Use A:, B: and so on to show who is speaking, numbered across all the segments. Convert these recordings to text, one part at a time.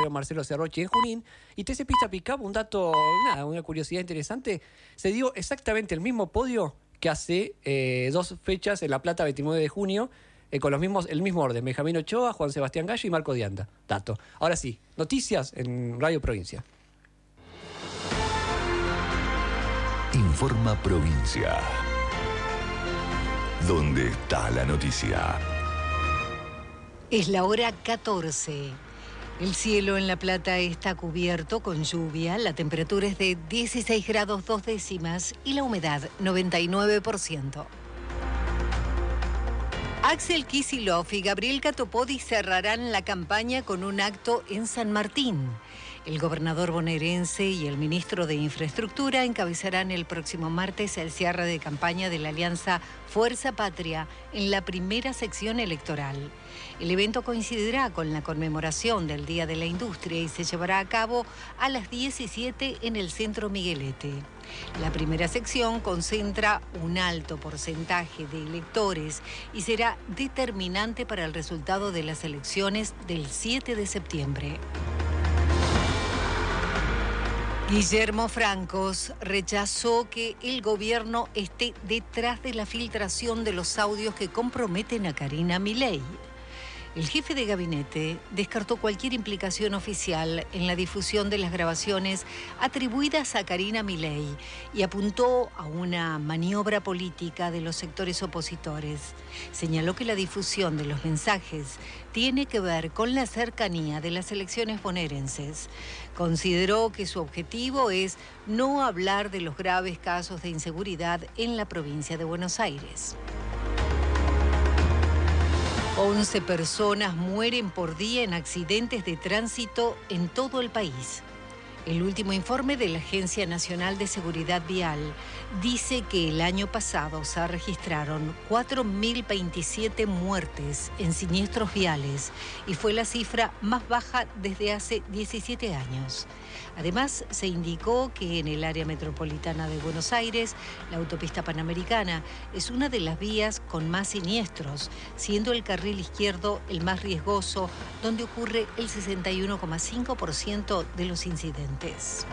A: Laboratorio Marcelo Cerrochi en Junín. Y TC Pista Pickup, un dato, una curiosidad interesante, se dio exactamente el mismo podio que hace 2 fechas en La Plata, 29 de junio, con el mismo orden: Benjamín Ochoa, Juan Sebastián Gallo y Marco Dianda. Dato. Ahora sí, noticias en Radio Provincia.
B: Informa Provincia. ¿Dónde está la noticia?
C: Es la hora 14. El cielo en La Plata está cubierto con lluvia, la temperatura es de 16 grados 2 décimas y la humedad 99%. Axel Kicillof y Gabriel Catopodis cerrarán la campaña con un acto en San Martín. El gobernador bonaerense y el ministro de Infraestructura encabezarán el próximo martes el cierre de campaña de la Alianza Fuerza Patria en la primera sección electoral. El evento coincidirá con la conmemoración del Día de la Industria y se llevará a cabo a las 17 en el Centro Miguelete. La primera sección concentra un alto porcentaje de electores y será determinante para el resultado de las elecciones del 7 de septiembre. Guillermo Francos rechazó que el gobierno esté detrás de la filtración de los audios que comprometen a Karina Milei. El jefe de gabinete descartó cualquier implicación oficial en la difusión de las grabaciones atribuidas a Karina Milei y apuntó a una maniobra política de los sectores opositores. Señaló que la difusión de los mensajes tiene que ver con la cercanía de las elecciones bonaerenses. Consideró que su objetivo es no hablar de los graves casos de inseguridad en la provincia de Buenos Aires. 11 personas mueren por día en accidentes de tránsito en todo el país. El último informe de la Agencia Nacional de Seguridad Vial dice que el año pasado se registraron 4.027 muertes en siniestros viales y fue la cifra más baja desde hace 17 años. Además, se indicó que en el área metropolitana de Buenos Aires, la autopista Panamericana es una de las vías con más siniestros, siendo el carril izquierdo el más riesgoso, donde ocurre el 61,5% de los incidentes.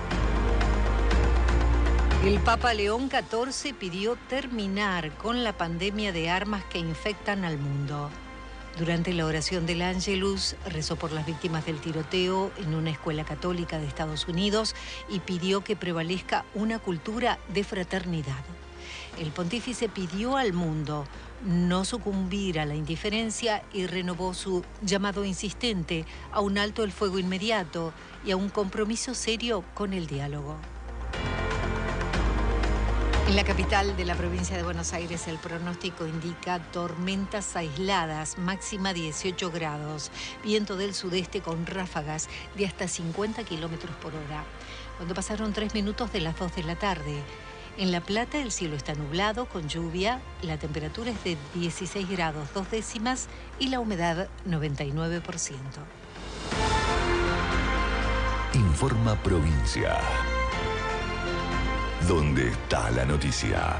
C: El Papa León XIV pidió terminar con la pandemia de armas que infectan al mundo. Durante la oración del Ángelus, rezó por las víctimas del tiroteo en una escuela católica de Estados Unidos y pidió que prevalezca una cultura de fraternidad. El pontífice pidió al mundo no sucumbir a la indiferencia y renovó su llamado insistente a un alto el fuego inmediato y a un compromiso serio con el diálogo. En la capital de la provincia de Buenos Aires, el pronóstico indica tormentas aisladas, máxima 18 grados, viento del sudeste con ráfagas de hasta 50 kilómetros por hora. Cuando pasaron 3 minutos de las 2 de la tarde, en La Plata el cielo está nublado con lluvia, la temperatura es de 16 grados 2 décimas y la humedad 99%.
B: Informa Provincia. ¿Dónde está la noticia?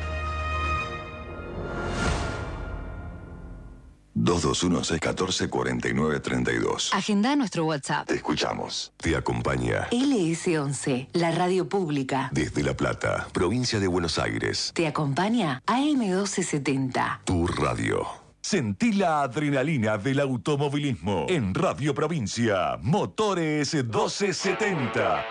B: 221-614-4932.
C: Agenda nuestro WhatsApp.
B: Te escuchamos. Te acompaña
C: LS11, la radio pública.
B: desde La Plata, provincia de Buenos Aires.
C: Te acompaña AM1270.
B: Tu radio. Sentí la adrenalina del automovilismo en Radio Provincia. Motores 1270.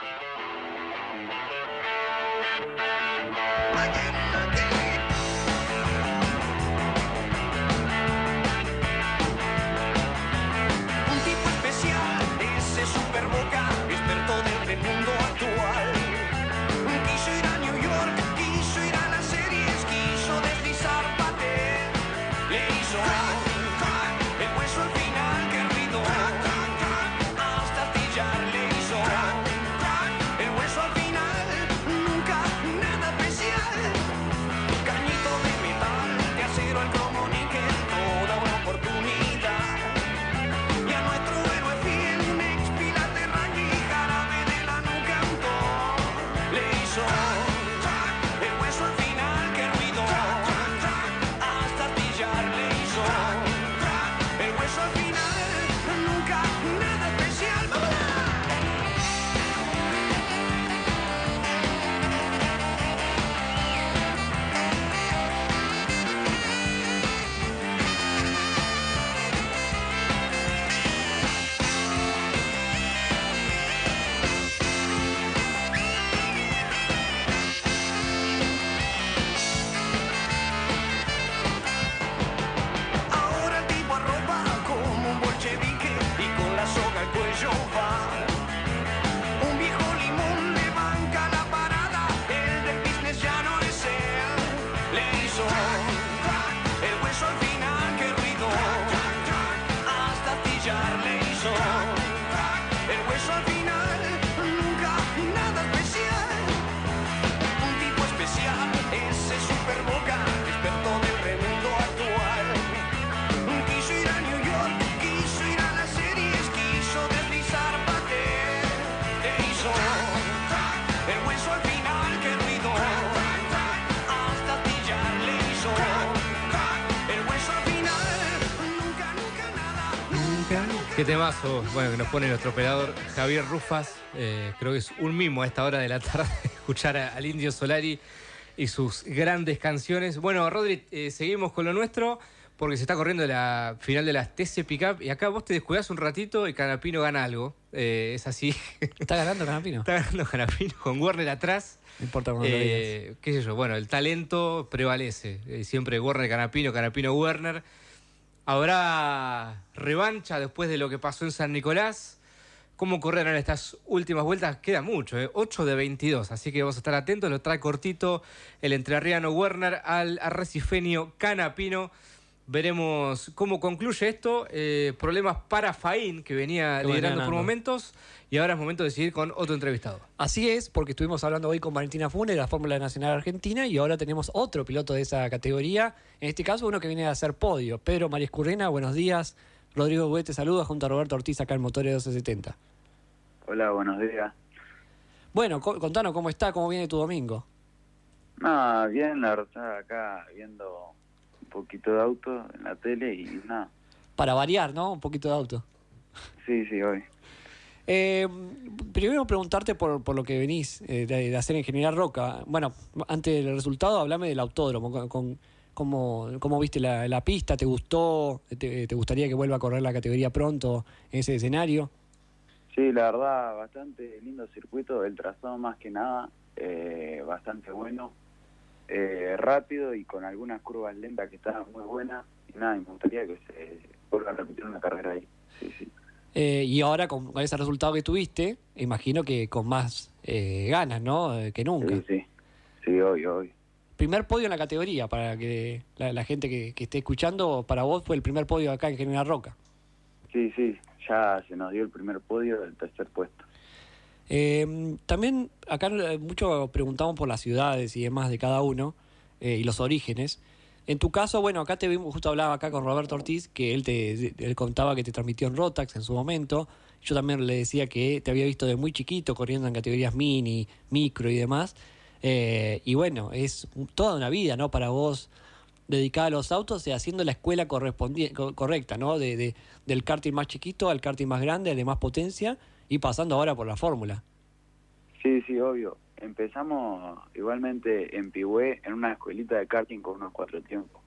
D: Qué temazo, bueno, que nos pone nuestro operador Javier Rufas. Creo que es un mimo a esta hora de la tarde escuchar al Indio Solari y sus grandes canciones. Bueno, Rodri, seguimos con lo nuestro porque se está corriendo la final de las TC Pickup y acá vos te descuidás un ratito y Canapino gana algo. Es así.
A: ¿Está ganando Canapino?
D: Está ganando Canapino con Werner atrás.
A: No importa cómo lo digas.
D: Qué sé yo, bueno, el talento prevalece. Siempre Werner, Canapino, Werner. ¿Habrá revancha después de lo que pasó en San Nicolás? ¿Cómo correrán estas últimas vueltas? Queda mucho, 8 de 22, así que vamos a estar atentos. Lo trae cortito el entrerriano Werner al arrecifeño Canapino. Veremos cómo concluye esto. Problemas para Faín, que venía liderando por momentos. Y ahora es momento de seguir con otro entrevistado.
A: Así es, porque estuvimos hablando hoy con Valentina Funes de la Fórmula Nacional Argentina y ahora tenemos otro piloto de esa categoría. En este caso, uno que viene a hacer podio. Pedro María Escurrena, buenos días. Rodrigo Güet te saluda junto a Roberto Ortiz acá en Motores 1270.
E: Hola, buenos días.
A: Bueno, contanos cómo está, cómo viene tu domingo.
E: Nada, bien, la verdad, acá viendo un poquito de auto en la tele y nada.
A: Para variar, ¿no? Un poquito de auto.
E: Sí, hoy.
A: Primero preguntarte por lo que venís de hacer en General Roca. Bueno, antes del resultado, hablame del autódromo. ¿Cómo viste la pista? ¿Te gustó? ¿Te gustaría que vuelva a correr la categoría pronto en ese escenario?
E: Sí, la verdad, bastante lindo circuito. El trazado más que nada, bastante bueno. Rápido y con algunas curvas lentas que estaban muy buenas. Y nada, me gustaría que se vuelva a repetir una carrera ahí. Sí.
A: Y ahora con ese resultado que tuviste, imagino que con más ganas, ¿no? Que nunca.
E: Sí, hoy.
A: Primer podio en la categoría, para que la gente que esté escuchando, para vos fue el primer podio acá en General Roca.
E: Sí, ya se nos dio el primer podio del tercer puesto.
A: También acá mucho preguntamos por las ciudades y demás de cada uno y los orígenes. En tu caso, bueno, acá te vimos, justo hablaba acá con Roberto Ortiz, que él contaba que te transmitió en Rotax en su momento. Yo también le decía que te había visto de muy chiquito corriendo en categorías mini, micro y demás. Y bueno, es toda una vida, ¿no? Para vos dedicada a los autos y haciendo la escuela correcta, ¿no? Del karting más chiquito al karting más grande, al de más potencia y pasando ahora por la fórmula.
E: Sí, obvio. Empezamos igualmente en Pigüé, en una escuelita de karting con unos 4 tiempos.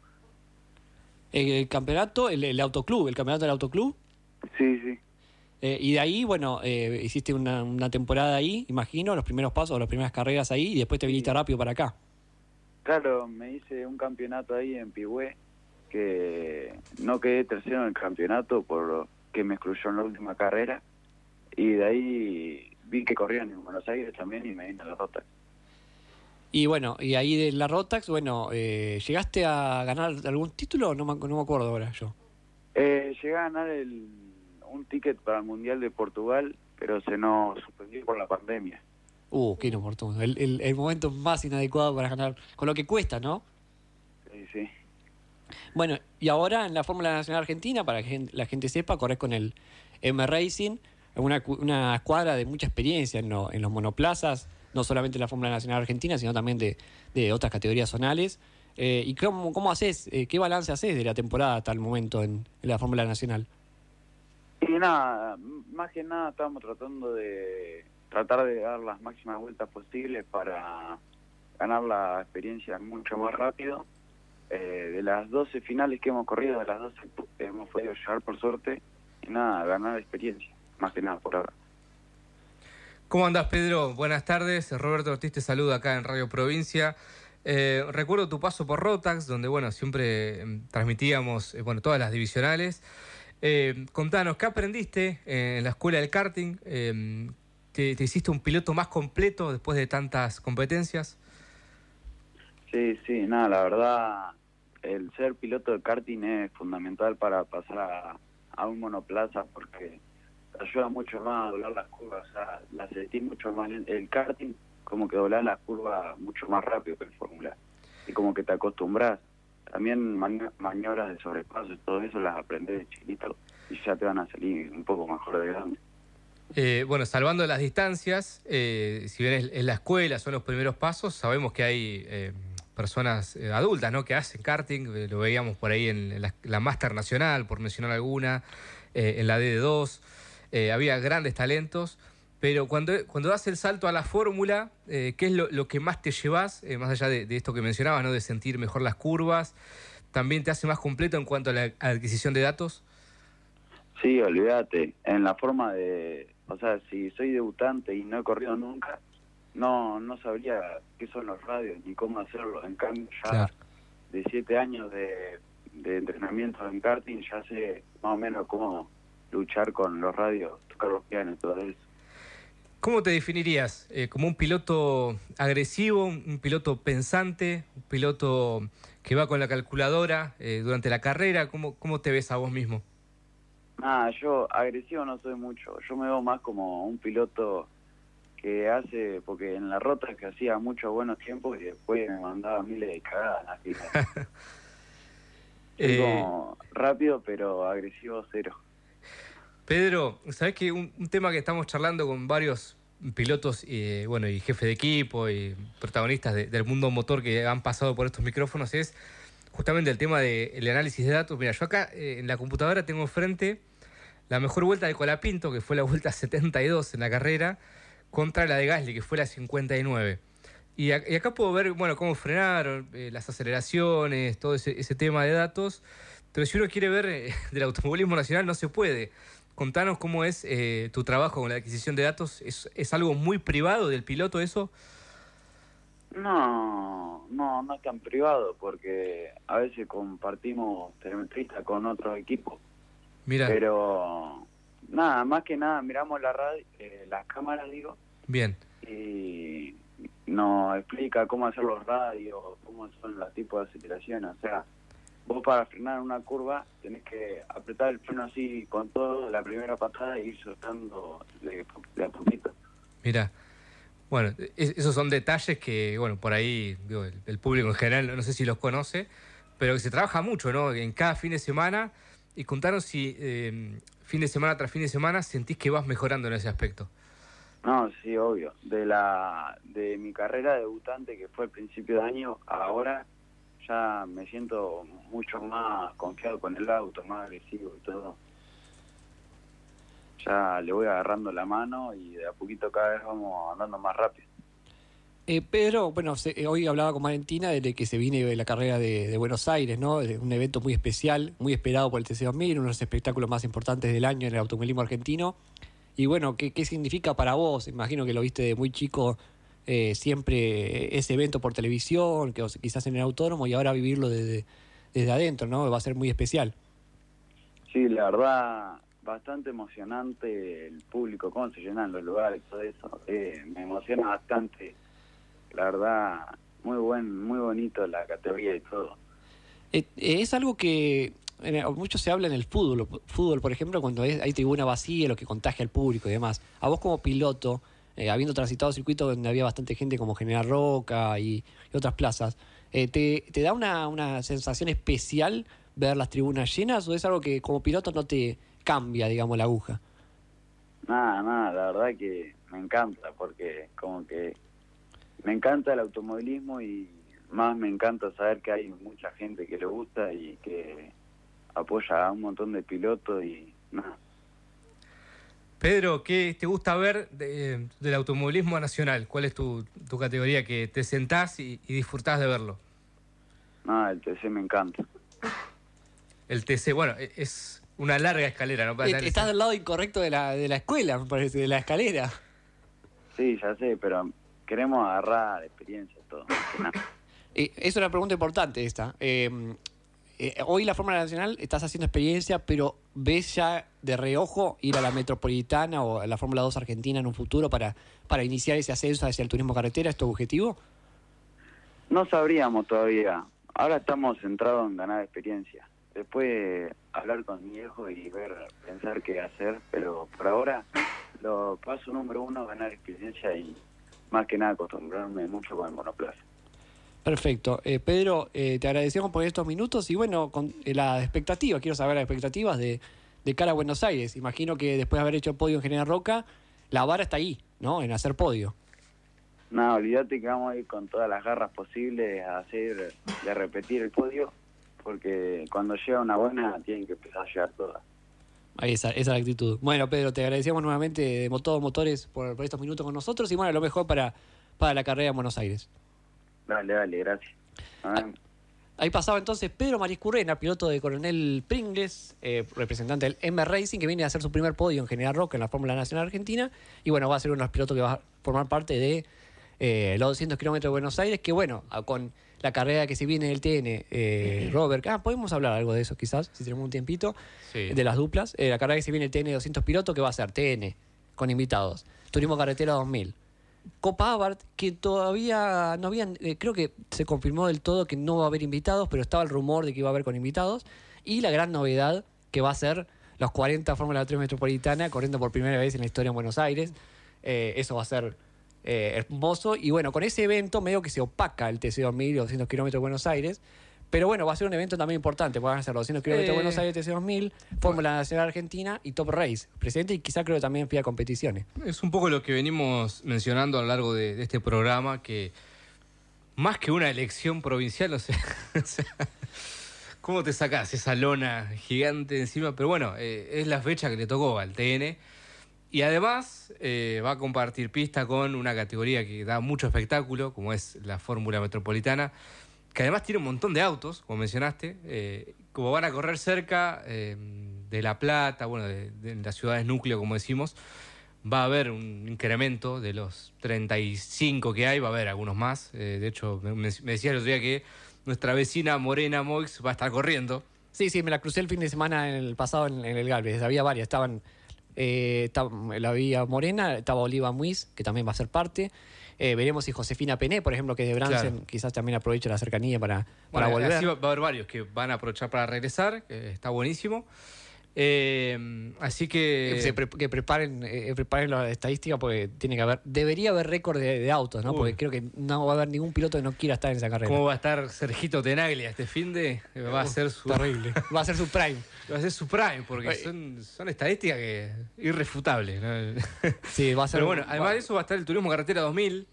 A: ¿El campeonato, el autoclub, el campeonato del autoclub?
E: Sí.
A: Y de ahí, bueno, hiciste una temporada ahí, imagino, los primeros pasos, las primeras carreras ahí, y después te viniste rápido para acá.
E: Claro, me hice un campeonato ahí en Pigüé, que no quedé tercero en el campeonato por que me excluyó en la última carrera, y de ahí vi que corrían en Buenos Aires también y me vine a la Rotax. Y
A: bueno, y ahí de la Rotax, bueno, ¿llegaste a ganar algún título? No me acuerdo ahora yo.
E: Llegué a ganar un ticket para el Mundial de Portugal, pero se nos suspendió por la pandemia.
A: Qué inoportuno. El momento más inadecuado para ganar, con lo que cuesta, ¿no?
E: Sí.
A: Bueno, y ahora en la Fórmula Nacional Argentina, para que la gente sepa, corres con el M Racing, una escuadra de mucha experiencia en los monoplazas, no solamente en la Fórmula Nacional Argentina, sino también de otras categorías zonales. ¿Y cómo haces, qué balance haces de la temporada hasta el momento en la Fórmula Nacional?
E: Y nada, más que nada estamos tratando de dar las máximas vueltas posibles para ganar la experiencia mucho más rápido. De las 12 finales que hemos corrido, de las 12 hemos podido llegar por suerte y nada, ganar experiencia, más que nada por ahora.
D: ¿Cómo andás, Pedro? Buenas tardes. Roberto Ortiz te saluda acá en Radio Provincia. Recuerdo tu paso por Rotax, donde bueno siempre transmitíamos todas las divisionales. Contanos, ¿qué aprendiste en la escuela del karting? ¿Te hiciste un piloto más completo después de tantas competencias?
E: Sí, nada, la verdad, el ser piloto de karting es fundamental para pasar a un monoplaza porque te ayuda mucho más a doblar las curvas, o sea, la sentís mucho más. El karting como que doblar las curvas mucho más rápido que el Fórmula y como que te acostumbras. También maniobras de sobrepaso y todo eso las aprendes de chiquito y ya te van a salir un poco mejor de grande.
D: Salvando las distancias, si bien es la escuela, son los primeros pasos, sabemos que hay personas adultas, ¿no?, que hacen karting, lo veíamos por ahí en la Master Nacional, por mencionar alguna, en la DD2, había grandes talentos, pero cuando das el salto a la fórmula, ¿qué es lo que más te llevas, más allá de esto que mencionabas, ¿no? De sentir mejor las curvas? ¿También te hace más completo en cuanto a la adquisición de datos?
E: Sí, olvídate, en la forma de, o sea, si soy debutante y no he corrido nunca, no sabría qué son los radios ni cómo hacerlo. En cambio, ya
D: Claro.
E: de 7 años de entrenamiento en karting, ya sé más o menos cómo luchar con los radios, tocar los pianos, todo eso.
D: ¿Cómo te definirías? ¿Como un piloto agresivo, un piloto pensante, un piloto que va con la calculadora durante la carrera? ¿Cómo te ves a vos mismo?
E: Nada, yo agresivo no soy mucho, yo me veo más como un piloto que hace, porque en la rota que hacía muchos buenos tiempos y después me mandaba miles de cagadas en la final. Soy como rápido pero agresivo cero.
D: Pedro, ¿sabés que un tema que estamos charlando con varios pilotos y jefe de equipo y protagonistas del mundo motor que han pasado por estos micrófonos es justamente el tema del análisis de datos? Mira, yo acá en la computadora tengo enfrente la mejor vuelta de Colapinto, que fue la vuelta 72 en la carrera, contra la de Gasly, que fue la 59. Y acá puedo ver, cómo frenaron, las aceleraciones, todo ese tema de datos. Pero si uno quiere ver del automovilismo nacional, no se puede. Contanos cómo es tu trabajo con la adquisición de datos. ¿Es algo muy privado del piloto eso?
E: No es tan privado, porque a veces compartimos telemetrista con otros equipos.
D: Mira.
E: Pero nada, más que nada miramos la radio, las cámaras, digo.
D: Bien.
E: Y nos explica cómo hacer los radios, cómo son los tipos de aceleración. O sea, vos para frenar una curva tenés que apretar el freno así con todo, la primera patada, e ir soltando de a poquito.
D: Mira. Bueno, esos son detalles que, por ahí digo, el público en general no sé si los conoce, pero que se trabaja mucho, ¿no? En cada fin de semana. Y contanos si fin de semana tras fin de semana sentís que vas mejorando en ese aspecto.
E: No, sí, obvio. De mi carrera debutante, que fue al principio de año, ahora ya me siento mucho más confiado con el auto, más agresivo y todo. Ya le voy agarrando la mano y de a poquito cada vez vamos andando más rápido.
A: Pedro, hoy hablaba con Valentina de que se viene la carrera de Buenos Aires, ¿no? De un evento muy especial, muy esperado por el TC2000, uno de los espectáculos más importantes del año en el automovilismo argentino. Y bueno, ¿qué significa para vos? Imagino que lo viste de muy chico, siempre ese evento por televisión, que quizás en el autódromo, y ahora vivirlo desde adentro, ¿no? Va a ser muy especial.
E: Sí, la verdad, bastante emocionante el público, cómo se llenan los lugares, todo eso. Me emociona bastante. La verdad, muy bonito la categoría y todo.
A: Es algo que mucho se habla en el fútbol, por ejemplo, cuando hay tribuna vacía, lo que contagia al público y demás. A vos como piloto, habiendo transitado circuitos donde había bastante gente como General Roca y otras plazas, ¿te da una sensación especial ver las tribunas llenas o es algo que como piloto no te cambia, digamos, la aguja?
E: Nada, la verdad que me encanta, porque como que me encanta el automovilismo y más me encanta saber que hay mucha gente que le gusta y que apoya a un montón de pilotos y nada.
D: Pedro, ¿qué te gusta ver del automovilismo nacional? ¿Cuál es tu categoría que te sentás y disfrutás de verlo?
E: Nada, el TC me encanta.
D: El TC, es una larga escalera, ¿no?
A: Estás del lado incorrecto de la escuela, me parece, de la escalera.
E: Sí, ya sé, pero queremos agarrar experiencia todo.
A: Es una pregunta importante esta. Hoy la Fórmula Nacional estás haciendo experiencia, pero ¿ves ya de reojo ir a la Metropolitana o a la Fórmula 2 Argentina en un futuro para iniciar ese ascenso hacia el turismo carretera? ¿Es tu objetivo?
E: No sabríamos todavía. Ahora estamos centrados en ganar experiencia. Después hablar con mi viejo y pensar qué hacer, pero por ahora lo paso número 1, ganar experiencia y más que nada acostumbrarme mucho con el monoplaza.
A: Perfecto. Pedro, te agradecemos por estos minutos y con la expectativa, quiero saber las expectativas de cara a Buenos Aires. Imagino que después de haber hecho podio en General Roca, la vara está ahí, ¿no? En hacer podio.
E: No, olvídate que vamos a ir con todas las garras posibles de repetir el podio, porque cuando llega una buena tienen que empezar a llegar todas.
A: Ahí esa es la actitud. Bueno, Pedro, te agradecemos nuevamente de Todo Motores por estos minutos con nosotros y bueno, lo mejor para la carrera en Buenos Aires.
E: Dale, gracias.
A: Ahí pasaba entonces Pedro Mariscurrena, piloto de Coronel Pringles, representante del M Racing, que viene a hacer su primer podio en General Roca en la Fórmula Nacional Argentina. Y bueno, va a ser uno de los pilotos que va a formar parte de los 200 kilómetros de Buenos Aires, que bueno, con la carrera que se viene del TN, Robert, podemos hablar algo de eso quizás, si tenemos un tiempito,
D: Sí.
A: de las duplas. La carrera que se viene el TN 200 pilotos, que va a ser TN, con invitados. Turismo Carretera 2000. Copa Abarth, que todavía no habían, creo que se confirmó del todo que no va a haber invitados, pero estaba el rumor de que iba a haber con invitados. Y la gran novedad, que va a ser los 40 Fórmula 3 Metropolitana, corriendo por primera vez en la historia en Buenos Aires. Eso va a ser hermoso. Y bueno, con ese evento medio que se opaca el TC2000 y los 200 kilómetros de Buenos Aires. Pero bueno, va a ser un evento también importante. Van a ser los 200 kilómetros de Buenos Aires, TC2000, Fórmula Nacional Argentina y Top Race. Presente y quizá creo también FIA Competiciones.
D: Es un poco lo que venimos mencionando a lo largo de este programa, que más que una elección provincial, o sea, ¿cómo te sacás esa lona gigante encima? Pero bueno, es la fecha que le tocó al TN. Y además va a compartir pista con una categoría que da mucho espectáculo, como es la Fórmula Metropolitana, que además tiene un montón de autos, como mencionaste, como van a correr cerca de La Plata, bueno, de las ciudades núcleo, como decimos, va a haber un incremento de los 35 que hay, va a haber algunos más. De hecho, me decía el otro día que nuestra vecina Morena Moix va a estar corriendo.
A: Sí, me la crucé el fin de semana en el pasado en el Galvez. Había varias, estaban la Vía Morena, estaba Oliva Muiz, que también va a ser parte. Veremos si Josefina Pené, por ejemplo, que es de Bransen,
D: Claro.
A: quizás también aproveche la cercanía para
D: Bueno,
A: volver.
D: así va a haber varios que van a aprovechar para regresar, que está buenísimo. Así que...
A: Que preparen la estadística porque debería haber récord de autos, ¿no?
D: Uy.
A: Porque creo que no va a haber ningún piloto que no quiera estar en esa carrera.
D: ¿Cómo va a estar Sergito Tenaglia este finde? Va a ser su...
A: Terrible. Va a ser su prime.
D: Va a ser su prime, porque
A: Oye.
D: son estadísticas irrefutables, ¿no?
A: Sí, va a ser.
D: Pero bueno, además de eso va a estar el Turismo Carretera 2000,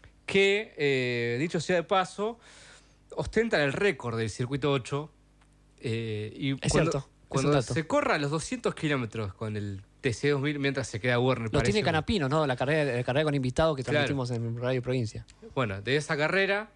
D: que, dicho sea de paso, ostentan el récord del Circuito 8. Y
A: Es cierto, es un
D: Cuando
A: dato.
D: se corra los 200 kilómetros con el TC2000, mientras se queda Werner,
A: Los
D: parece.
A: tiene Canapino, ¿no? La carrera con invitados que
D: Claro.
A: transmitimos en Radio Provincia.
D: Bueno, de esa carrera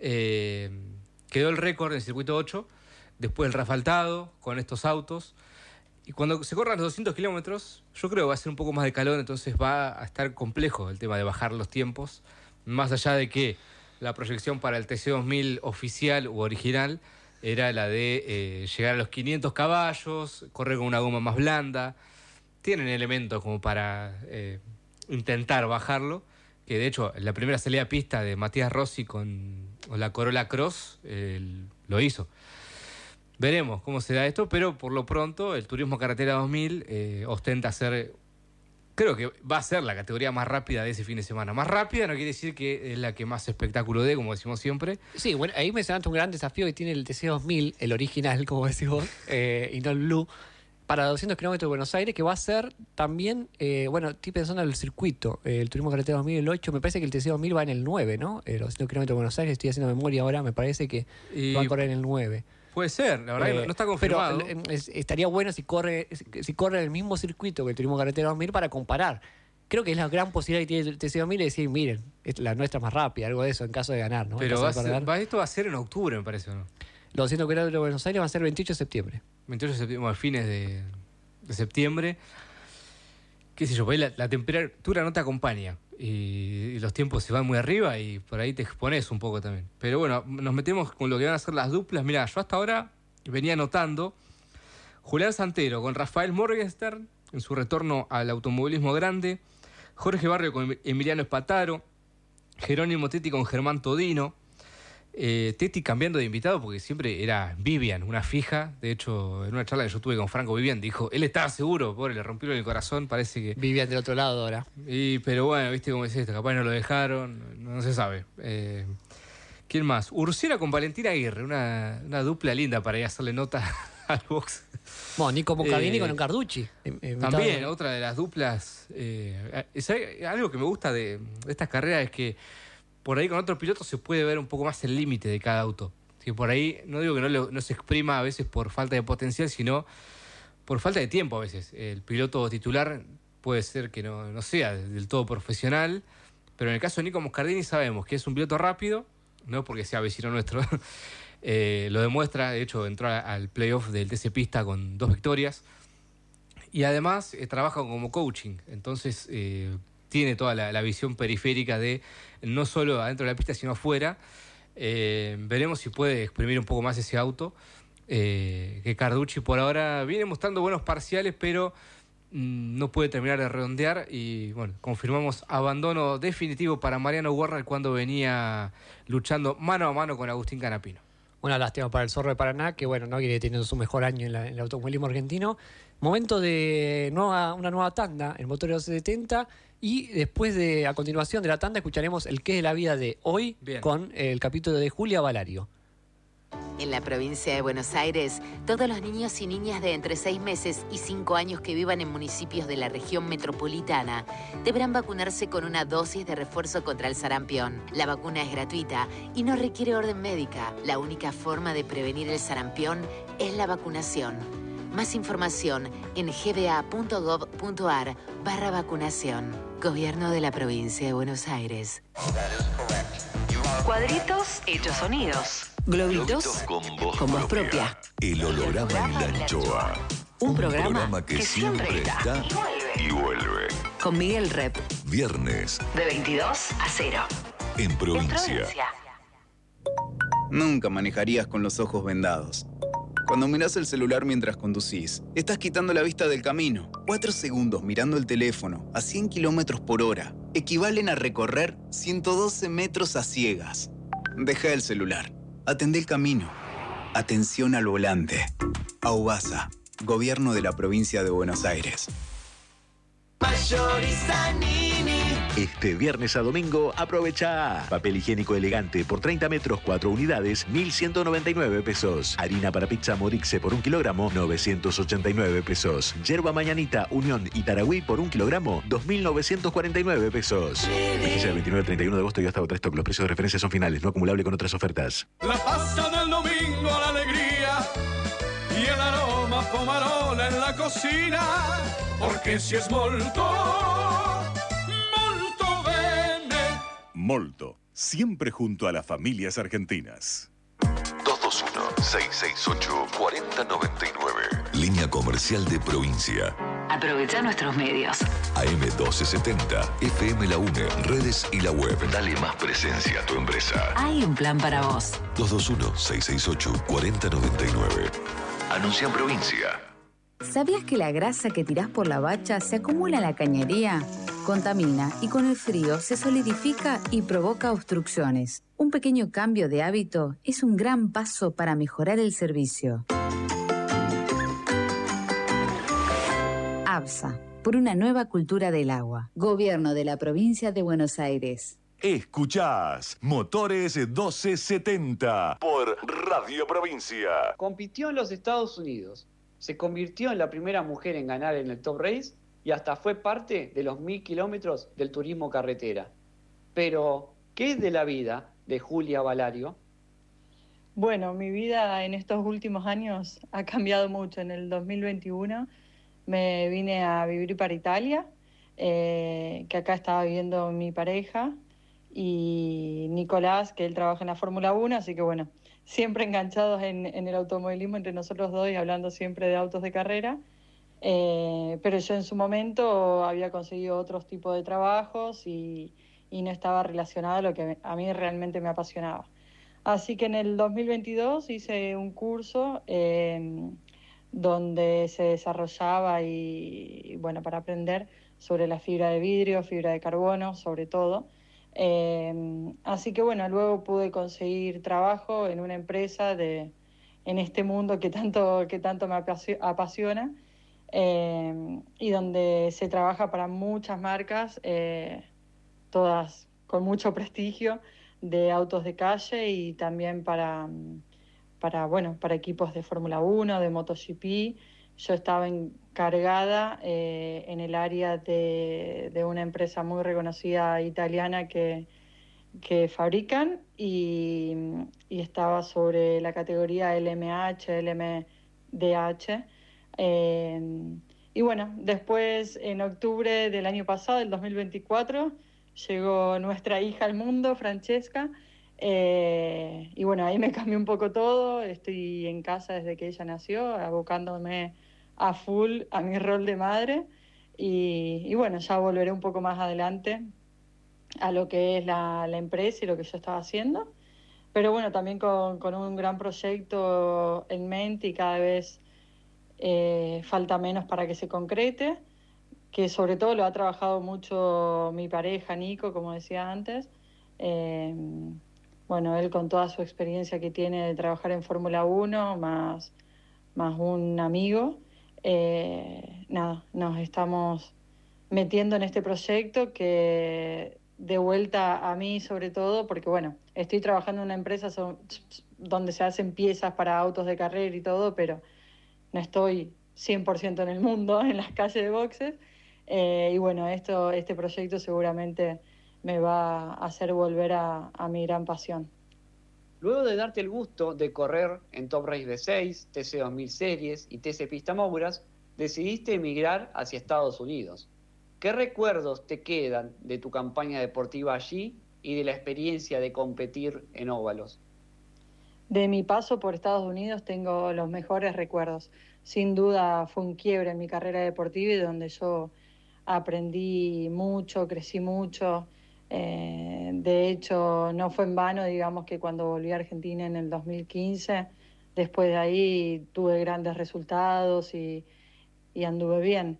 D: quedó el récord en el Circuito 8, después el refaltado con estos autos. Y cuando se corran los 200 kilómetros, yo creo que va a ser un poco más de calor, entonces va a estar complejo el tema de bajar los tiempos, más allá de que la proyección para el TC2000 oficial u original era la de llegar a los 500 caballos, correr con una goma más blanda. Tienen elementos como para intentar bajarlo, que de hecho la primera salida a pista de Matías Rossi con la Corolla Cross lo hizo. Veremos cómo se da esto, pero por lo pronto el Turismo Carretera 2000 ostenta ser, creo que va a ser la categoría más rápida de ese fin de semana. Más rápida no quiere decir que es la que más espectáculo dé, como decimos siempre.
A: Sí, bueno, ahí mencionaste un gran desafío que tiene el TC2000, el original, como decís vos, y no el Blue, para 200 kilómetros de Buenos Aires, que va a ser también, estoy pensando en el circuito, el Turismo Carretera 2000, el 8, me parece que el TC2000 va en el 9, ¿no? Los 200 kilómetros de Buenos Aires, estoy haciendo memoria ahora, me parece que
D: Y
A: va a correr en el 9.
D: puede ser, la verdad que no está confirmado.
A: Pero estaría bueno si corre el mismo circuito que el Turismo Carretera 2000 para comparar. Creo que es la gran posibilidad que tiene el TC2000 de decir, miren, la nuestra es más rápida, algo de eso en caso de ganar, ¿no? En
D: Pero
A: caso de perder.
D: esto va a ser en octubre, me parece, ¿o no?
A: Los 200 kilómetros de Buenos Aires van a ser el 28 de septiembre.
D: 28 de septiembre, a fines de septiembre. Qué sé yo, por ahí la temperatura no te acompaña y los tiempos se van muy arriba y por ahí te expones un poco también. Pero bueno, nos metemos con lo que van a ser las duplas. Mira, yo hasta ahora venía anotando Julián Santero con Rafael Morgenstern en su retorno al automovilismo grande, Jorge Barrio con Emiliano Espataro, Jerónimo Tetti con Germán Todino, Tetti cambiando de invitado porque siempre era Vivian, una fija. De hecho, en una charla que yo tuve con Franco Vivian, dijo, él estaba seguro, pobre, le rompieron el corazón, parece que...
A: Vivían del otro lado ahora.
D: Pero bueno, viste cómo es esto, capaz no lo dejaron, no se sabe. ¿Quién más? Ursera con Valentina Aguirre, una dupla linda para ir a hacerle nota al box.
A: Bueno, Nico Moncardini con Carducci.
D: También, otra de las duplas. Algo que me gusta de estas carreras es que por ahí con otros pilotos se puede ver un poco más el límite de cada auto. Si por ahí, no digo que no se exprima a veces por falta de potencial, sino por falta de tiempo a veces. El piloto titular puede ser que no sea del todo profesional, pero en el caso de Nico Moscardini sabemos que es un piloto rápido, no porque sea vecino nuestro, lo demuestra, de hecho entró al playoff del TC Pista con 2 victorias, y además trabaja como coaching, entonces tiene toda la visión periférica de no solo adentro de la pista sino afuera. Veremos si puede exprimir un poco más ese auto, que Carducci por ahora viene mostrando buenos parciales, pero no puede terminar de redondear. Y bueno, confirmamos abandono definitivo para Mariano Werner cuando venía luchando mano a mano con Agustín Canapino.
A: Una lástima para el Zorro de Paraná, que bueno, no viene teniendo su mejor año en el automovilismo argentino. Momento de una nueva tanda en Motor 1270, y después a continuación de la tanda escucharemos el qué de la vida de hoy. Bien. Con el capítulo de Julia Valario.
F: En la provincia de Buenos Aires, todos los niños y niñas de entre 6 meses y 5 años que vivan en municipios de la región metropolitana deberán vacunarse con una dosis de refuerzo contra el sarampión. La vacuna es gratuita y no requiere orden médica. La única forma de prevenir el sarampión es la vacunación. Más información en gba.gov.ar/vacunación. Gobierno de la provincia de Buenos Aires.
G: Cuadritos hechos sonidos. Globitos con voz propia.
B: El holograma y la anchoa.
G: Un programa que siempre está
B: y vuelve.
G: Con Miguel Rep.
B: Viernes.
G: De 22 a 0.
B: En provincia.
H: Nunca manejarías con los ojos vendados. Cuando mirás el celular mientras conducís, estás quitando la vista del camino. 4 segundos mirando el teléfono a 100 km/h equivalen a recorrer 112 metros a ciegas. Deja el celular. Atendé el camino. Atención al volante. Aubasa, Gobierno de la Provincia de Buenos Aires.
I: Este viernes a domingo aprovecha papel higiénico elegante por 30 metros, 4 unidades, 1.199 pesos. Harina para pizza Morixe por 1 kilogramo, 989 pesos. Yerba Mañanita Unión y Taragüí por 1 kilogramo, 2.949 pesos. Vigencia del 29 al 31 de agosto y hasta otra stock. Los precios de referencia son finales, no acumulable con otras ofertas.
J: La pasta del domingo, la alegría y el aroma pomarola en la cocina, porque si es molto
B: Molto, siempre junto a las familias argentinas. 221-668-4099. Línea comercial de provincia.
G: Aprovecha nuestros medios.
B: AM1270, FM La UNE, redes y la web. Dale más presencia a tu empresa.
G: Hay un plan para vos.
B: 221-668-4099. Anuncia en provincia.
K: ¿Sabías que la grasa que tirás por la bacha se acumula en la cañería? Contamina y con el frío se solidifica y provoca obstrucciones. Un pequeño cambio de hábito es un gran paso para mejorar el servicio. ABSA, por una nueva cultura del agua. Gobierno de la Provincia de Buenos Aires.
B: Escuchás Motores 1270 por Radio Provincia.
L: Compitió en los Estados Unidos. Se convirtió en la primera mujer en ganar en el Top Race y hasta fue parte de los 1000 kilómetros del turismo carretera. Pero, ¿qué es de la vida de Julia Valario?
M: Bueno, mi vida en estos últimos años ha cambiado mucho. En el 2021 me vine a vivir para Italia, que acá estaba viviendo mi pareja, y Nicolás, que él trabaja en la Fórmula 1, así que bueno, siempre enganchados en el automovilismo entre nosotros dos y hablando siempre de autos de carrera. Pero yo en su momento había conseguido otros tipos de trabajos y no estaba relacionado a lo que a mí realmente me apasionaba. Así que en el 2022 hice un curso donde se desarrollaba y bueno, para aprender sobre la fibra de vidrio, fibra de carbono, sobre todo. Así que bueno, luego pude conseguir trabajo en una empresa en este mundo que tanto me apasiona, y donde se trabaja para muchas marcas, todas con mucho prestigio, de autos de calle y también para equipos de Fórmula 1, de MotoGP. Yo estaba encargada en el área de una empresa muy reconocida italiana que fabrican y estaba sobre la categoría LMH, LMDH, Y bueno, después en octubre del año pasado, el 2024, llegó nuestra hija al mundo, Francesca, y bueno, ahí me cambió un poco todo. Estoy en casa desde que ella nació, abocándome a full a mi rol de madre, y bueno, ya volveré un poco más adelante a lo que es la empresa y lo que yo estaba haciendo, pero bueno, también con un gran proyecto en mente, y cada vez falta menos para que se concrete, que sobre todo lo ha trabajado mucho mi pareja, Nico, como decía antes. Bueno, él con toda su experiencia que tiene de trabajar en Fórmula 1, más un amigo, nada, nos estamos metiendo en este proyecto que de vuelta a mí sobre todo, porque bueno, estoy trabajando en una empresa donde se hacen piezas para autos de carrera y todo, pero no estoy 100% en el mundo, en las calles de boxes, y bueno, este proyecto seguramente me va a hacer volver a mi gran pasión.
L: Luego de darte el gusto de correr en Top Race V6, TC2000 Series y TC Pista Mouras, decidiste emigrar hacia Estados Unidos. ¿Qué recuerdos te quedan de tu campaña deportiva allí y de la experiencia de competir en óvalos?
M: De mi paso por Estados Unidos tengo los mejores recuerdos. Sin duda fue un quiebre en mi carrera deportiva, y donde yo aprendí mucho, crecí mucho. De hecho, no fue en vano, digamos, que cuando volví a Argentina en el 2015, después de ahí tuve grandes resultados y anduve bien.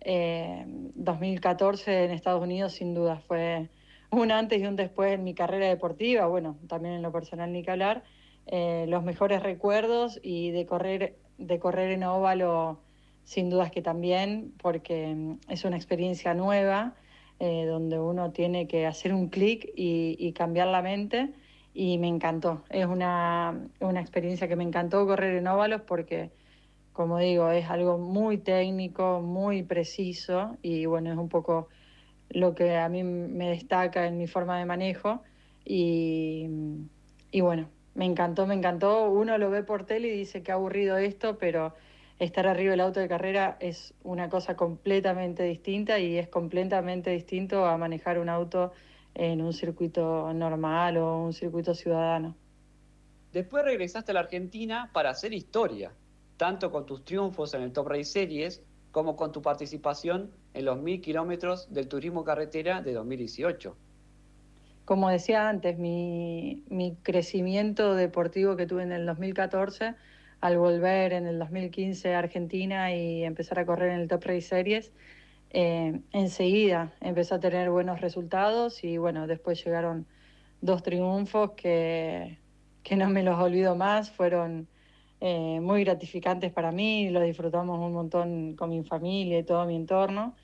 M: 2014 en Estados Unidos sin duda fue un antes y un después en mi carrera deportiva, bueno, también en lo personal ni que hablar. Los mejores recuerdos, y de correr en óvalo sin dudas que también, porque es una experiencia nueva, donde uno tiene que hacer un clic y cambiar la mente, y me encantó. Es una experiencia que me encantó correr en óvalos porque, como digo, es algo muy técnico, muy preciso, y bueno, es un poco lo que a mí me destaca en mi forma de manejo, y bueno, me encantó. Uno lo ve por tele y dice que aburrido esto, pero estar arriba del auto de carrera es una cosa completamente distinta, y es completamente distinto a manejar un auto en un circuito normal o un circuito ciudadano.
L: Después regresaste a la Argentina para hacer historia, tanto con tus triunfos en el Top Race Series como con tu participación en los 1000 kilómetros del turismo carretera de 2018.
M: Como decía antes, mi crecimiento deportivo que tuve en el 2014, al volver en el 2015 a Argentina y empezar a correr en el Top Race Series, enseguida empecé a tener buenos resultados, y bueno, después llegaron 2 triunfos que no me los olvido más. Fueron muy gratificantes para mí, los disfrutamos un montón con mi familia y todo mi entorno.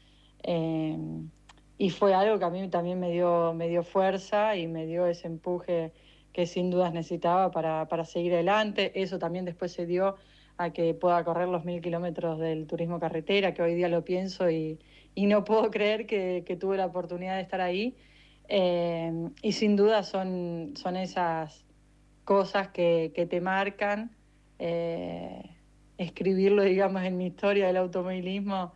M: Y fue algo que a mí también me dio fuerza y me dio ese empuje que sin dudas necesitaba para seguir adelante. Eso también después se dio a que pueda correr los 1000 kilómetros del turismo carretera, que hoy día lo pienso y no puedo creer que tuve la oportunidad de estar ahí. Y sin duda son esas cosas que te marcan. Escribirlo, digamos, en mi historia del automovilismo,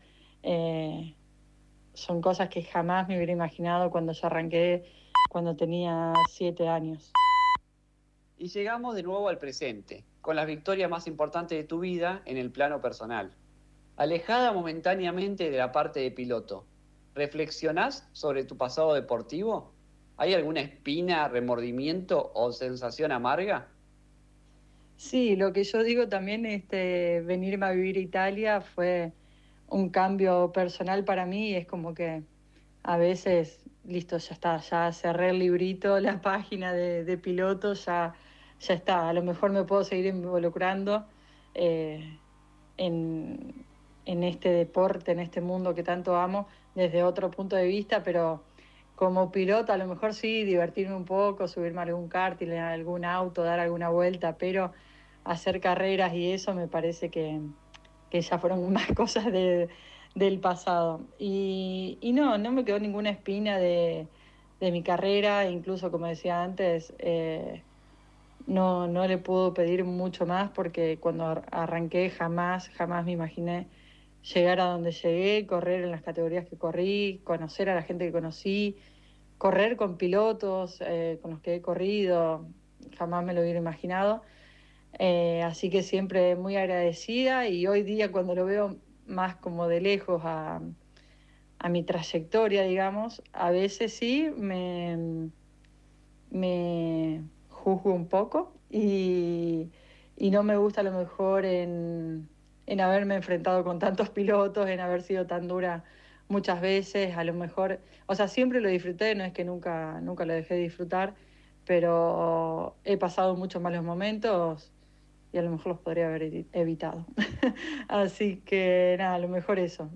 M: son cosas que jamás me hubiera imaginado cuando yo arranqué, cuando tenía 7 años.
L: Y llegamos de nuevo al presente, con las victorias más importantes de tu vida en el plano personal. Alejada momentáneamente de la parte de piloto, ¿reflexionás sobre tu pasado deportivo? ¿Hay alguna espina, remordimiento o sensación amarga?
M: Sí, lo que yo digo también, venirme a vivir a Italia fue un cambio personal para mí. Es como que a veces, listo, ya está, ya cerré el librito, la página de piloto, ya está. A lo mejor me puedo seguir involucrando en este deporte, en este mundo que tanto amo, desde otro punto de vista, pero como piloto a lo mejor sí, divertirme un poco, subirme a algún karting, a algún auto, dar alguna vuelta, pero hacer carreras y eso me parece que ya fueron más cosas del pasado. Y no me quedó ninguna espina de mi carrera. Incluso, como decía antes, no le puedo pedir mucho más porque cuando arranqué jamás me imaginé llegar a donde llegué, correr en las categorías que corrí, conocer a la gente que conocí, correr con pilotos con los que he corrido, jamás me lo hubiera imaginado. Así que siempre muy agradecida, y hoy día cuando lo veo más como de lejos a mi trayectoria, digamos, a veces sí me juzgo un poco y no me gusta a lo mejor en haberme enfrentado con tantos pilotos, en haber sido tan dura muchas veces, a lo mejor, o sea, siempre lo disfruté, no es que nunca lo dejé de disfrutar, pero he pasado muchos malos momentos y a lo mejor los podría haber evitado. Así que nada, a lo mejor eso.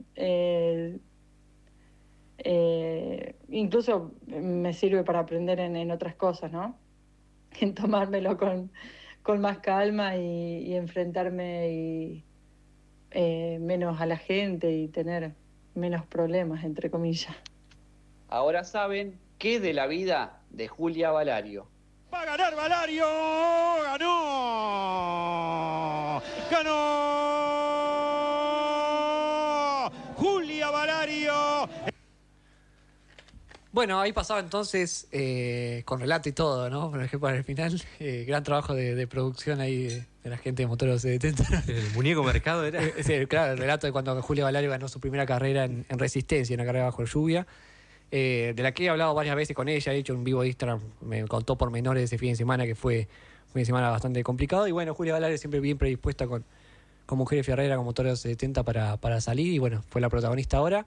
M: Incluso me sirve para aprender en otras cosas, ¿no? En tomármelo con más calma y enfrentarme menos a la gente y tener menos problemas, entre comillas.
L: Ahora saben qué de la vida de Julia Valario.
J: ¡Va a ganar Valario! ¡Ganó! ¡Ganó! ¡Julia Valario!
A: Bueno, ahí pasaba entonces con relato y todo, ¿no? Por ejemplo, para el final, gran trabajo de producción ahí de la gente de Motor 70.
D: El muñeco mercado era.
A: Sí, claro, el relato de cuando Julia Valario ganó su primera carrera en Resistencia, una carrera bajo lluvia, de la que he hablado varias veces con ella, he hecho un vivo de Instagram, me contó pormenores de ese fin de semana, que fue un fin de semana bastante complicado. Y bueno, Julia Valario siempre bien predispuesta con Mujeres Fierreras, con Motor 70 para salir, y bueno, fue la protagonista ahora.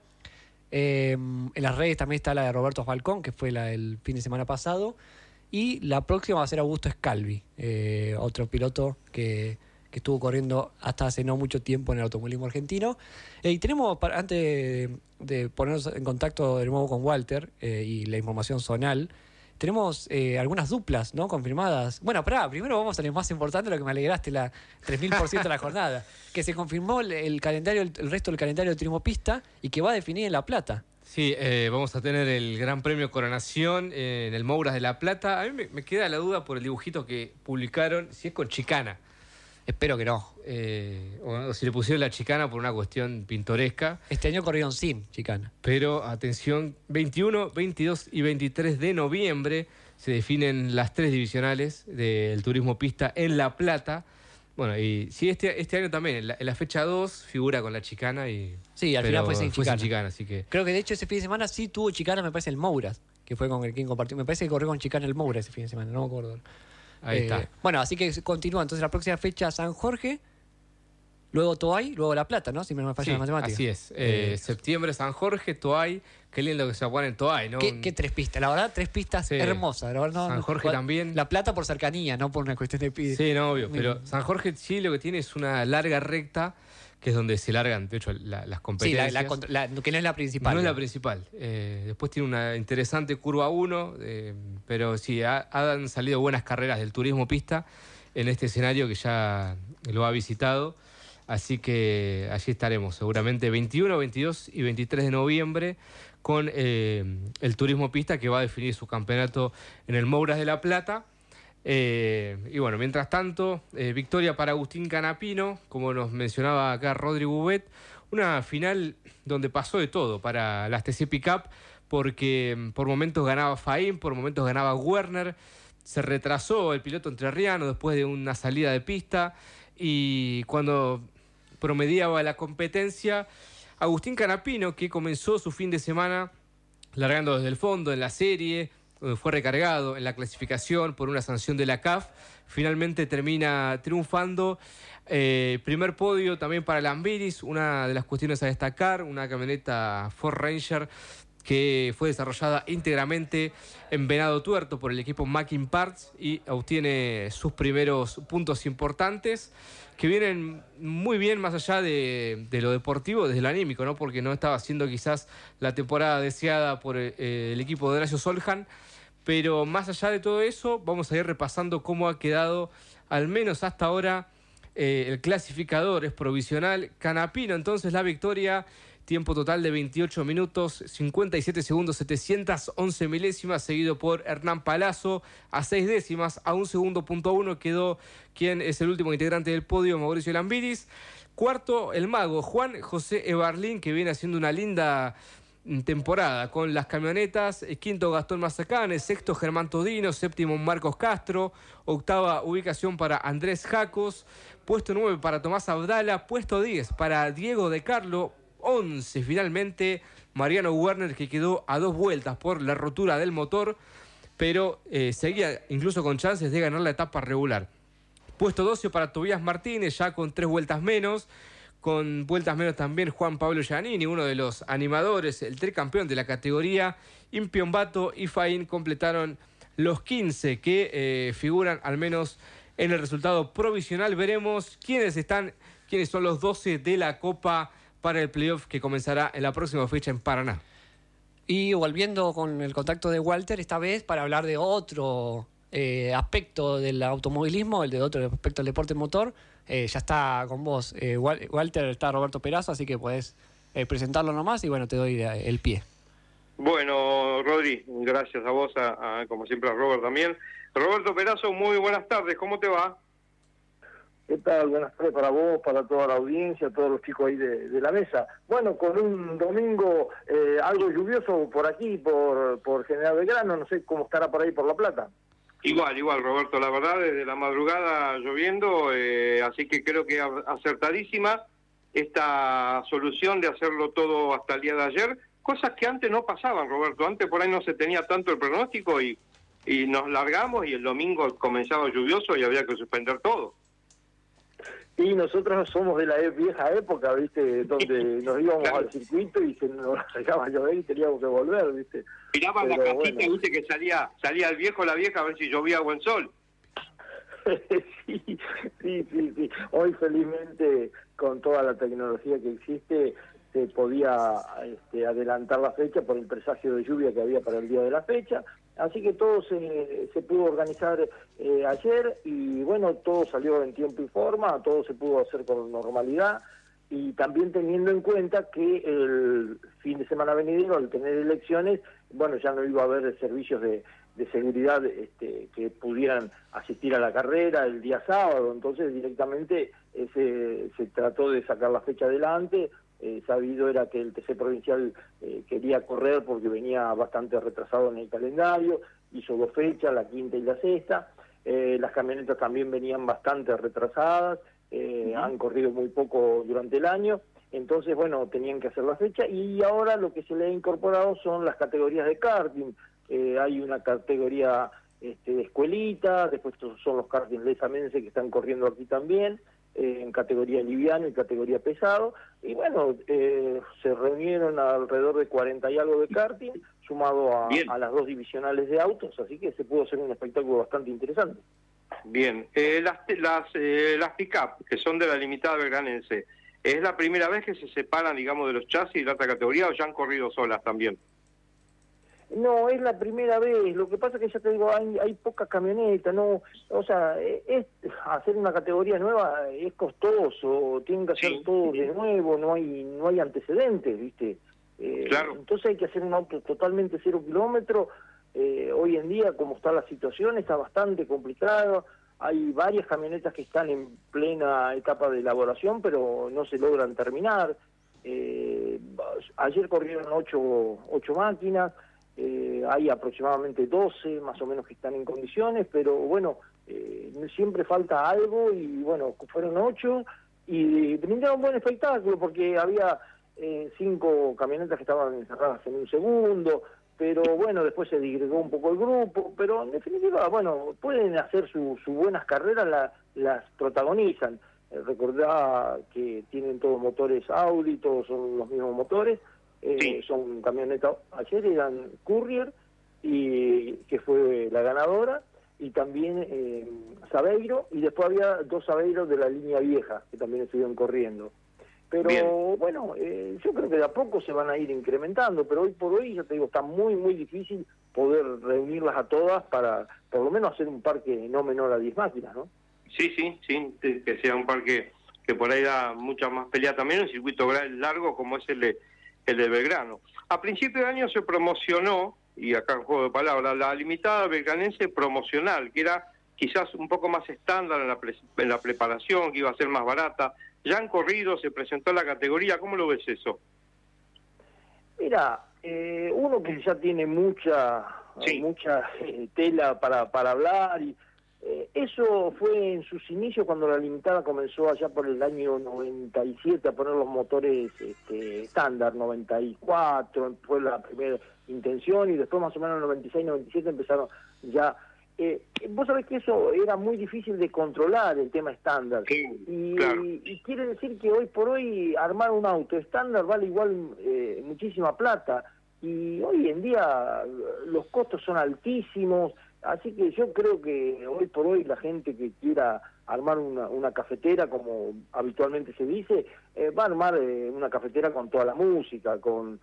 A: En las redes también está la de Roberto Falcón, que fue la del fin de semana pasado, y la próxima va a ser Augusto Scalvi, otro piloto que estuvo corriendo hasta hace no mucho tiempo en el automovilismo argentino. Y tenemos, antes de ponernos en contacto de nuevo con Walter y la información zonal, tenemos algunas duplas, ¿no?, confirmadas. Bueno, primero vamos a lo más importante, lo que me alegraste, la 3000% de la jornada, que se confirmó el calendario, el resto del calendario de turismo pista, y que va a definir en La Plata.
D: Sí, vamos a tener el Gran Premio Coronación en el Mouras de La Plata. A mí me queda la duda por el dibujito que publicaron, si es con chicana.
A: Espero que no.
D: O si le pusieron la chicana por una cuestión pintoresca.
A: Este año corrieron sin chicana.
D: Pero atención, 21, 22 y 23 de noviembre se definen las 3 divisionales del turismo pista en La Plata. Bueno, y sí, este año también, en la fecha 2 figura con la chicana.
A: Sí, al final fue sin
D: chicana. Así que...
A: Creo que de hecho ese fin de semana sí tuvo chicana, me parece, el Mouras, que fue con el quien compartió. Me parece que corrió con chicana el Mouras ese fin de semana, no me acuerdo.
D: Ahí está.
A: Bueno, así que continúa. Entonces la próxima fecha San Jorge, luego Toay, luego La Plata, ¿no? Si me falla la matemática.
D: Así es. Septiembre San Jorge, Toay. Qué lindo que se pone en Toay, ¿no?
A: ¿Qué 3 pistas? La verdad, 3 pistas hermosas. La verdad,
D: San Jorge también.
A: La Plata por cercanía, no por una cuestión de pide.
D: Sí, no, obvio. Pero San Jorge sí lo que tiene es una larga recta, que es donde se largan, de hecho, las competencias.
A: Sí, que no es la principal.
D: No es la principal. Después tiene una interesante curva 1, pero sí, han salido buenas carreras del turismo pista en este escenario que ya lo ha visitado. Así que allí estaremos, seguramente 21, 22 y 23 de noviembre con el turismo pista, que va a definir su campeonato en el Mouras de La Plata. Y bueno, mientras tanto, victoria para Agustín Canapino, como nos mencionaba acá Rodri Bubet, una final donde pasó de todo para las TC Pickup, porque por momentos ganaba Faín, por momentos ganaba Werner, se retrasó el piloto entrerriano después de una salida de pista, y cuando promediaba la competencia, Agustín Canapino, que comenzó su fin de semana largando desde el fondo en la serie, donde fue recargado en la clasificación por una sanción de la CAF, finalmente termina triunfando. Primer podio también para Lambiris, una de las cuestiones a destacar, una camioneta Ford Ranger que fue desarrollada íntegramente en Venado Tuerto por el equipo Mackin Parts, y obtiene sus primeros puntos importantes que vienen muy bien más allá de lo deportivo, desde lo anímico, ¿no? Porque no estaba siendo quizás la temporada deseada por el equipo de Horacio Soljan, pero más allá de todo eso vamos a ir repasando cómo ha quedado, al menos hasta ahora, el clasificador es provisional. Canapino, entonces, la victoria Tiempo total de 28 minutos, 57 segundos, 711 milésimas, seguido por Hernán Palazzo a 6 décimas, a 1 segundo, punto 1 quedó quien es el último integrante del podio, Mauricio Lambiris. Cuarto, el mago Juan José Ebarlín, que viene haciendo una linda temporada con las camionetas. Quinto, Gastón Mazacane. Sexto, Germán Todino. Séptimo, Marcos Castro. Octava ubicación para Andrés Jacos. Puesto 9 para Tomás Abdala. Puesto 10 para Diego De Carlo. 11 finalmente Mariano Werner, que quedó a 2 vueltas por la rotura del motor, pero seguía incluso con chances de ganar la etapa regular. Puesto 12 para Tobías Martínez, ya con 3 vueltas menos. Con vueltas menos también Juan Pablo Giannini, uno de los animadores, el tricampeón de la categoría. Impiombato y Faín completaron los 15 que figuran al menos en el resultado provisional. Veremos quiénes son los 12 de la Copa para el playoff que comenzará en la próxima fecha en Paraná.
A: Y volviendo con el contacto de Walter, esta vez para hablar de otro aspecto del automovilismo, el de otro aspecto del deporte motor. Ya está con vos, Walter, está Roberto Perazo, así que podés presentarlo nomás y bueno, te doy el pie.
N: Bueno, Rodri, gracias a vos, como siempre a Robert también. Roberto Perazo, muy buenas tardes, ¿cómo te va?
O: ¿Qué tal? Buenas tardes para vos, para toda la audiencia, todos los chicos ahí de la mesa. Bueno, con un domingo algo lluvioso por aquí, por General Belgrano, no sé cómo estará por ahí por La Plata.
N: Igual, Roberto, la verdad, desde la madrugada lloviendo, así que creo que acertadísima esta solución de hacerlo todo hasta el día de ayer, cosas que antes no pasaban, Roberto, antes por ahí no se tenía tanto el pronóstico y nos largamos y el domingo comenzaba lluvioso y había que suspender todo.
O: Y nosotros somos de la vieja época, ¿viste? Donde nos íbamos al circuito y se nos dejaba llover y teníamos que volver, ¿viste?
N: Miraban la casita, bueno. ¿Viste? Que salía el viejo o la vieja a ver si llovía buen sol. Sí. Hoy felizmente con toda la tecnología que existe se podía adelantar la fecha por el presagio de lluvia que había para el día de la fecha. Así que todo se pudo organizar ayer y bueno, todo salió en tiempo y forma, todo se pudo hacer con normalidad y también teniendo en cuenta que el fin de semana venidero, al tener elecciones, bueno, ya no iba a haber servicios de seguridad que pudieran asistir a la carrera el día sábado, entonces directamente se trató de sacar la fecha adelante. Sabido era que el TC provincial quería correr porque venía bastante retrasado en el calendario, hizo 2 fechas, la quinta y la sexta. Las camionetas también venían bastante retrasadas, han corrido muy poco durante el año, entonces bueno, tenían que hacer la fecha y ahora lo que se le ha incorporado son las categorías de karting. Hay una categoría de escuelita, después son los karting lesamense que están corriendo aquí también, en categoría liviano y categoría pesado, y bueno, se reunieron alrededor de 40 y algo de karting, sumado a las 2 divisionales de autos, así que se pudo hacer un espectáculo bastante interesante. Bien, las pick-up, que son de la limitada belgranense, ¿es la primera vez que se separan, digamos, de los chasis de la otra categoría o ya han corrido solas también?
O: No, es la primera vez. Lo que pasa es que ya te digo, hay pocas camionetas, no, o sea, hacer una categoría nueva es costoso, tienen que hacer todo de nuevo, no hay antecedentes, ¿viste? Claro. Entonces hay que hacer un auto totalmente 0 kilómetros. Hoy en día, como está la situación, está bastante complicado. Hay varias camionetas que están en plena etapa de elaboración, pero no se logran terminar. Ayer corrieron 8 máquinas. Hay aproximadamente 12 más o menos que están en condiciones, pero bueno, siempre falta algo y bueno, fueron 8 y brindaron un buen espectáculo porque había 5 camionetas que estaban encerradas en un segundo, pero bueno, después se disgregó un poco el grupo, pero en definitiva, bueno, pueden hacer sus buenas carreras, las protagonizan. Recordá que tienen todos motores Audi, todos son los mismos motores. Son camionetas, ayer eran Courier, y que fue la ganadora, y también Sabeiro, y después había 2 Sabeiros de la línea vieja, que también estuvieron corriendo. Pero bueno, yo creo que de a poco se van a ir incrementando, pero hoy por hoy, ya te digo, está muy, muy difícil poder reunirlas a todas para, por lo menos, hacer un parque no menor a 10 máquinas, ¿no?
N: Sí, que sea un parque que por ahí da mucha más pelea también, un circuito largo como es el
P: el de Belgrano. A principio de año se promocionó, y acá en juego de palabras, la limitada belgranense promocional, que era quizás un poco más estándar en la preparación, que iba a ser más barata. Ya han corrido, se presentó la categoría, ¿cómo lo ves eso?
N: Mira, uno que ya tiene mucha tela para hablar, y eso fue en sus inicios cuando la limitada comenzó allá por el año 97 a poner los motores estándar, 94 fue la primera intención, y después más o menos en 96, 97 empezaron ya. Vos sabés que eso era muy difícil de controlar, el tema estándar, y quiere decir que hoy por hoy armar un auto estándar vale igual muchísima plata, y hoy en día los costos son altísimos, así que yo creo que hoy por hoy la gente que quiera armar una cafetera, como habitualmente se dice, va a armar una cafetera con toda la música, con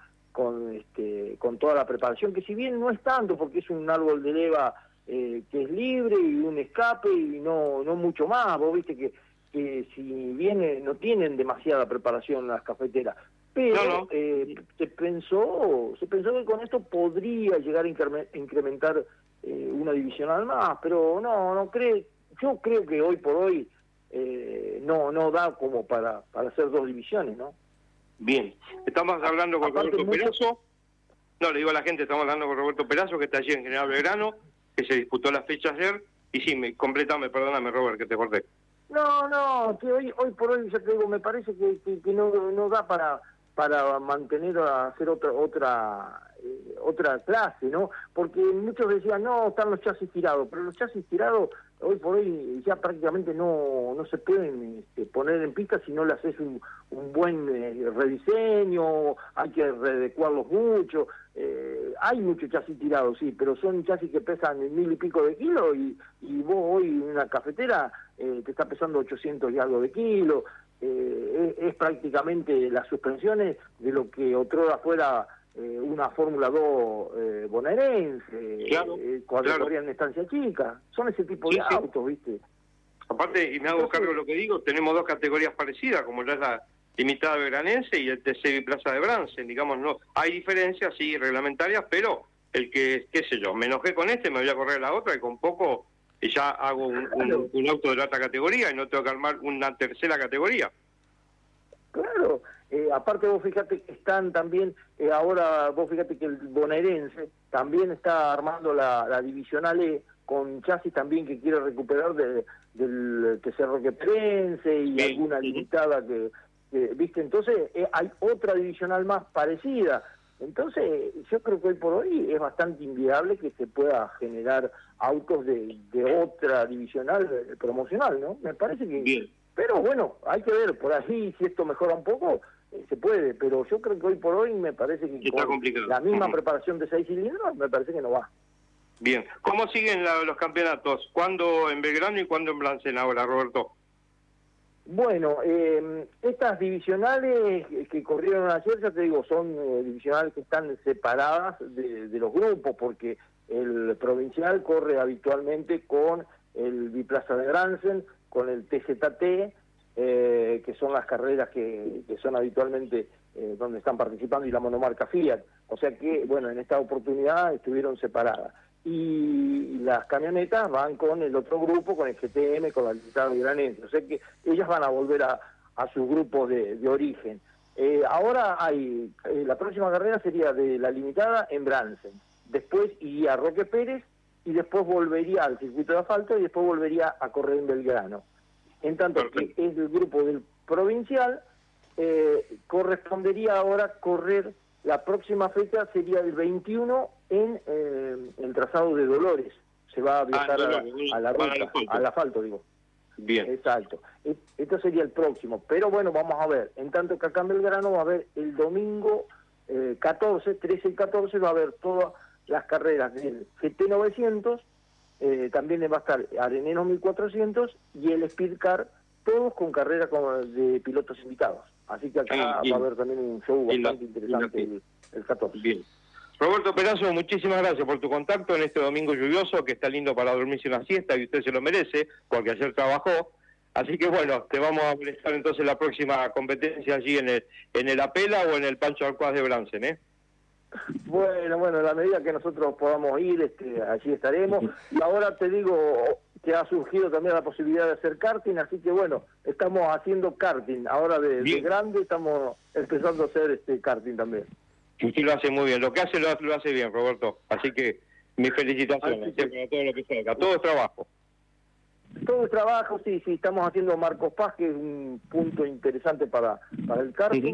N: toda la preparación, que si bien no es tanto porque es un árbol de leva que es libre y un escape y no mucho más. Vos viste que si bien no tienen demasiada preparación las cafeteras, pero se pensó que con esto podría llegar a incrementar una divisional más, pero no creo. Yo creo que hoy por hoy no da como para hacer dos divisiones, ¿no?
P: Bien, estamos hablando con Roberto Perazo. No, le digo a la gente, estamos hablando con Roberto Perazo, que está allí en General Belgrano, que se disputó la fecha ayer. Y sí, perdóname, Robert, que te corté.
N: No, que hoy por hoy, ya te digo, me parece que no da para mantener a hacer otra clase, ¿no? Porque muchos decían, no, están los chasis tirados, pero los chasis tirados hoy por hoy ya prácticamente no se pueden poner en pista si no le haces un buen rediseño, hay que readecuarlos mucho. Hay muchos chasis tirados, sí, pero son chasis que pesan 1000 y pico de kilos, y vos hoy en una cafetera te está pesando 800 y algo de kilos. Es prácticamente las suspensiones de lo que otrora fuera una Fórmula 2 bonaerense, cuando corrían en estancia chica. Son ese tipo de autos, ¿viste?
P: Aparte, y me hago cargo de lo que digo, tenemos dos categorías parecidas, como la es la limitada belgranense y el TC Plaza de Bransen. Digamos, no hay diferencias, sí, reglamentarias, pero el que, qué sé yo, me enojé con me voy a correr la otra, y con poco ya hago un auto de la otra categoría y no tengo que armar una tercera categoría.
N: Claro, aparte vos fíjate que están también, ahora vos fíjate que el bonaerense también está armando la divisional E, con chasis también que quiere recuperar del TC Roqueprense y alguna limitada que viste. Entonces hay otra divisional más parecida. Entonces yo creo que hoy por hoy es bastante inviable que se pueda generar autos de otra divisional promocional, ¿no? Me parece que...
P: Bien.
N: Pero bueno, hay que ver por ahí si esto mejora un poco, se puede, pero yo creo que hoy por hoy me parece que
P: está
N: con
P: complicado.
N: La misma preparación de 6 cilindros me parece que no va.
P: Bien, ¿cómo siguen los campeonatos? ¿Cuándo en Belgrano y cuándo en Bransen ahora, Roberto?
N: Bueno, estas divisionales que corrieron ayer, ya te digo, son divisionales que están separadas de los grupos, porque el provincial corre habitualmente con el Biplaza de Bransen, con el TZT, que son las carreras que son habitualmente donde están participando, y la monomarca Fiat. O sea que, bueno, en esta oportunidad estuvieron separadas. Y las camionetas van con el otro grupo, con el GTM, con la limitada belgranense. O sea que ellas van a volver a sus grupos de origen. Ahora hay, la próxima carrera sería de la limitada en Bransen. Después iría a Roque Pérez, y después volvería al circuito de asfalto, y después volvería a correr en Belgrano. En tanto que es el grupo del provincial, correspondería ahora correr, la próxima fecha sería el 21 en el trazado de Dolores. Se va a viajar a la ruta, al asfalto, digo.
P: Bien.
N: Exacto. Esto sería el próximo. Pero bueno, vamos a ver. En tanto que acá en Belgrano va a haber el domingo 13 y 14, va a haber todas las carreras del GT 900, también va a estar Arenero 1400 y el Speedcar, todos con carreras de pilotos invitados. Así que acá va a haber también un show bastante interesante el 14.
P: Bien. Roberto Perazo, muchísimas gracias por tu contacto en este domingo lluvioso, que está lindo para dormirse una siesta, y usted se lo merece, porque ayer trabajó. Así que bueno, te vamos a molestar entonces la próxima competencia allí en el Apela o en el Pancho Arcuaz de Bransen, ¿eh?
N: Bueno, a la medida que nosotros podamos ir, allí estaremos. Y ahora te digo que ha surgido también la posibilidad de hacer karting, así que bueno, estamos haciendo karting. Ahora de grande estamos empezando a hacer karting también.
P: Usted lo hace muy bien, lo que hace lo hace bien, Roberto. Así que mis felicitaciones para todo lo que salga. Todo es trabajo.
N: Todo es trabajo, sí, estamos haciendo Marcos Paz, que es un punto interesante para el karting.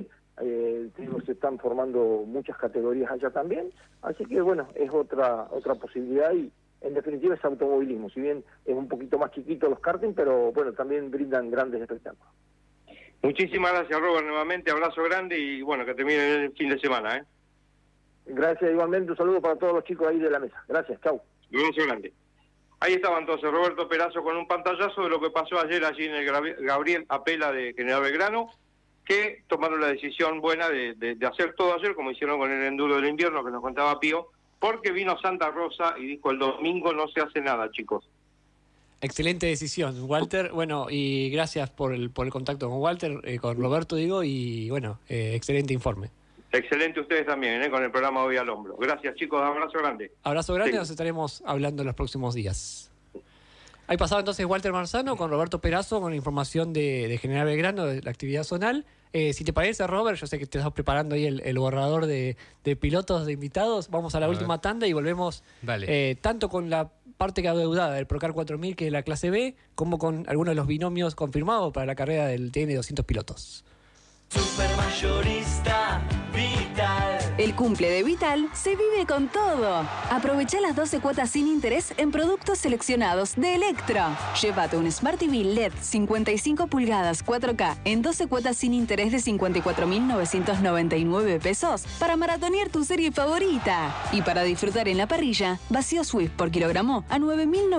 N: Se están formando muchas categorías allá también, así que bueno, es otra posibilidad y en definitiva es automovilismo, si bien es un poquito más chiquito los karting, pero bueno, también brindan grandes espectáculos.
P: Muchísimas gracias, Robert, nuevamente, abrazo grande y bueno, que termine el fin de semana, ¿eh?
N: Gracias, igualmente, un saludo para todos los chicos ahí de la mesa. Gracias, chau.
P: Un abrazo grande. Ahí estaba entonces Roberto Perazo con un pantallazo de lo que pasó ayer allí en el Gabriel Apela de General Belgrano, que tomaron la decisión buena de hacer todo ayer, como hicieron con el enduro del invierno que nos contaba Pío, porque vino Santa Rosa y dijo el domingo no se hace nada, chicos.
A: Excelente decisión, Walter. Bueno, y gracias por el contacto con Walter, con Roberto, digo, y bueno, excelente informe.
P: Excelente ustedes también, con el programa Hoy al Hombro. Gracias, chicos, abrazo grande.
A: Abrazo grande,
P: sí.
A: Nos estaremos hablando en los próximos días. Ahí pasaba entonces Walter Marzano con Roberto Perazo con información de General Belgrano, de la actividad zonal. Si te parece, Robert, yo sé que te estás preparando ahí el borrador de pilotos de invitados. Vamos a la última tanda y volvemos tanto con la parte que adeudada del Procar 4000, que es la clase B, como con algunos de los binomios confirmados para la carrera del TN 200 pilotos.
Q: Supermayorista Vital.
R: El cumple de Vital se vive con todo. Aprovecha las 12 cuotas sin interés en productos seleccionados de Electra. Llévate un Smart TV LED 55 pulgadas 4K en 12 cuotas sin interés de 54.999 pesos para maratonear tu serie favorita. Y para disfrutar en la parrilla, vacío Swift por kilogramo a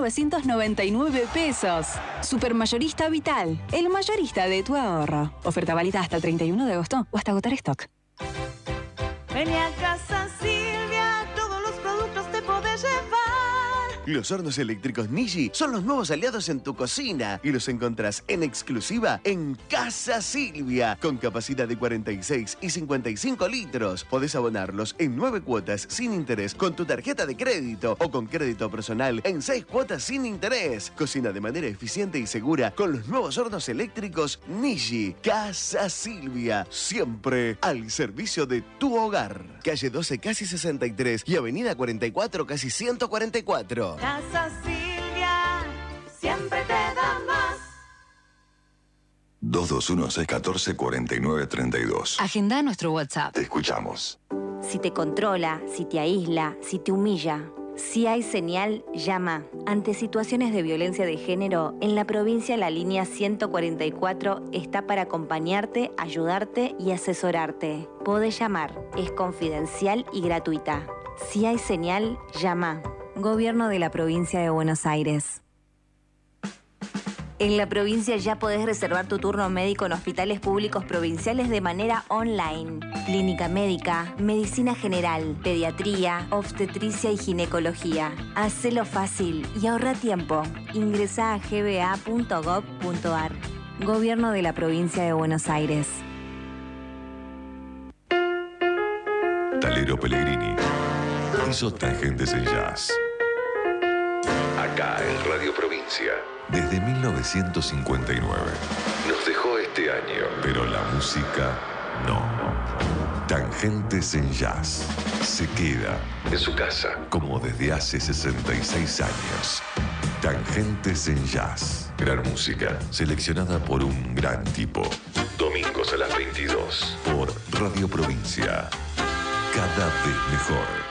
R: 9.999 pesos. Supermayorista Vital, el mayorista de tu ahorro. Oferta válida hasta el 31 de agosto o hasta agotar stock.
Q: Ven a Casa Silvia, todos los productos te podés llevar.
S: Los hornos eléctricos Niji son los nuevos aliados en tu cocina y los encontrás en exclusiva en Casa Silvia, con capacidad de 46 y 55 litros. Podés abonarlos en 9 cuotas sin interés con tu tarjeta de crédito o con crédito personal en 6 cuotas sin interés. Cocina de manera eficiente y segura con los nuevos hornos eléctricos Niji. Casa Silvia, siempre al servicio de tu hogar. Calle 12 casi 63 y Avenida 44 casi 144.
Q: Casa Silvia, siempre te da más.
B: 221-614-4932.
R: Agenda nuestro WhatsApp.
B: Te escuchamos.
T: Si te controla, si te aísla, si te humilla, si hay señal, llama. Ante situaciones de violencia de género, en la provincia la línea 144 está para acompañarte, ayudarte y asesorarte. Podés llamar, es confidencial y gratuita. Si hay señal, llama. Gobierno de la Provincia de Buenos Aires. En la provincia ya podés reservar tu turno médico en hospitales públicos provinciales de manera online. Clínica médica, medicina general, pediatría, obstetricia y ginecología. Hacelo fácil y ahorra tiempo. Ingresá a gba.gov.ar. Gobierno de la Provincia de Buenos Aires.
B: Talero Pellegrini hizo Tangentes en Jazz. Acá en Radio Provincia. Desde 1959. Nos dejó este año. Pero la música no. Tangentes en Jazz. Se queda en su casa. Como desde hace 66 años. Tangentes en Jazz. Gran música. Seleccionada por un gran tipo. Domingos a las 22. Por Radio Provincia. Cada vez mejor.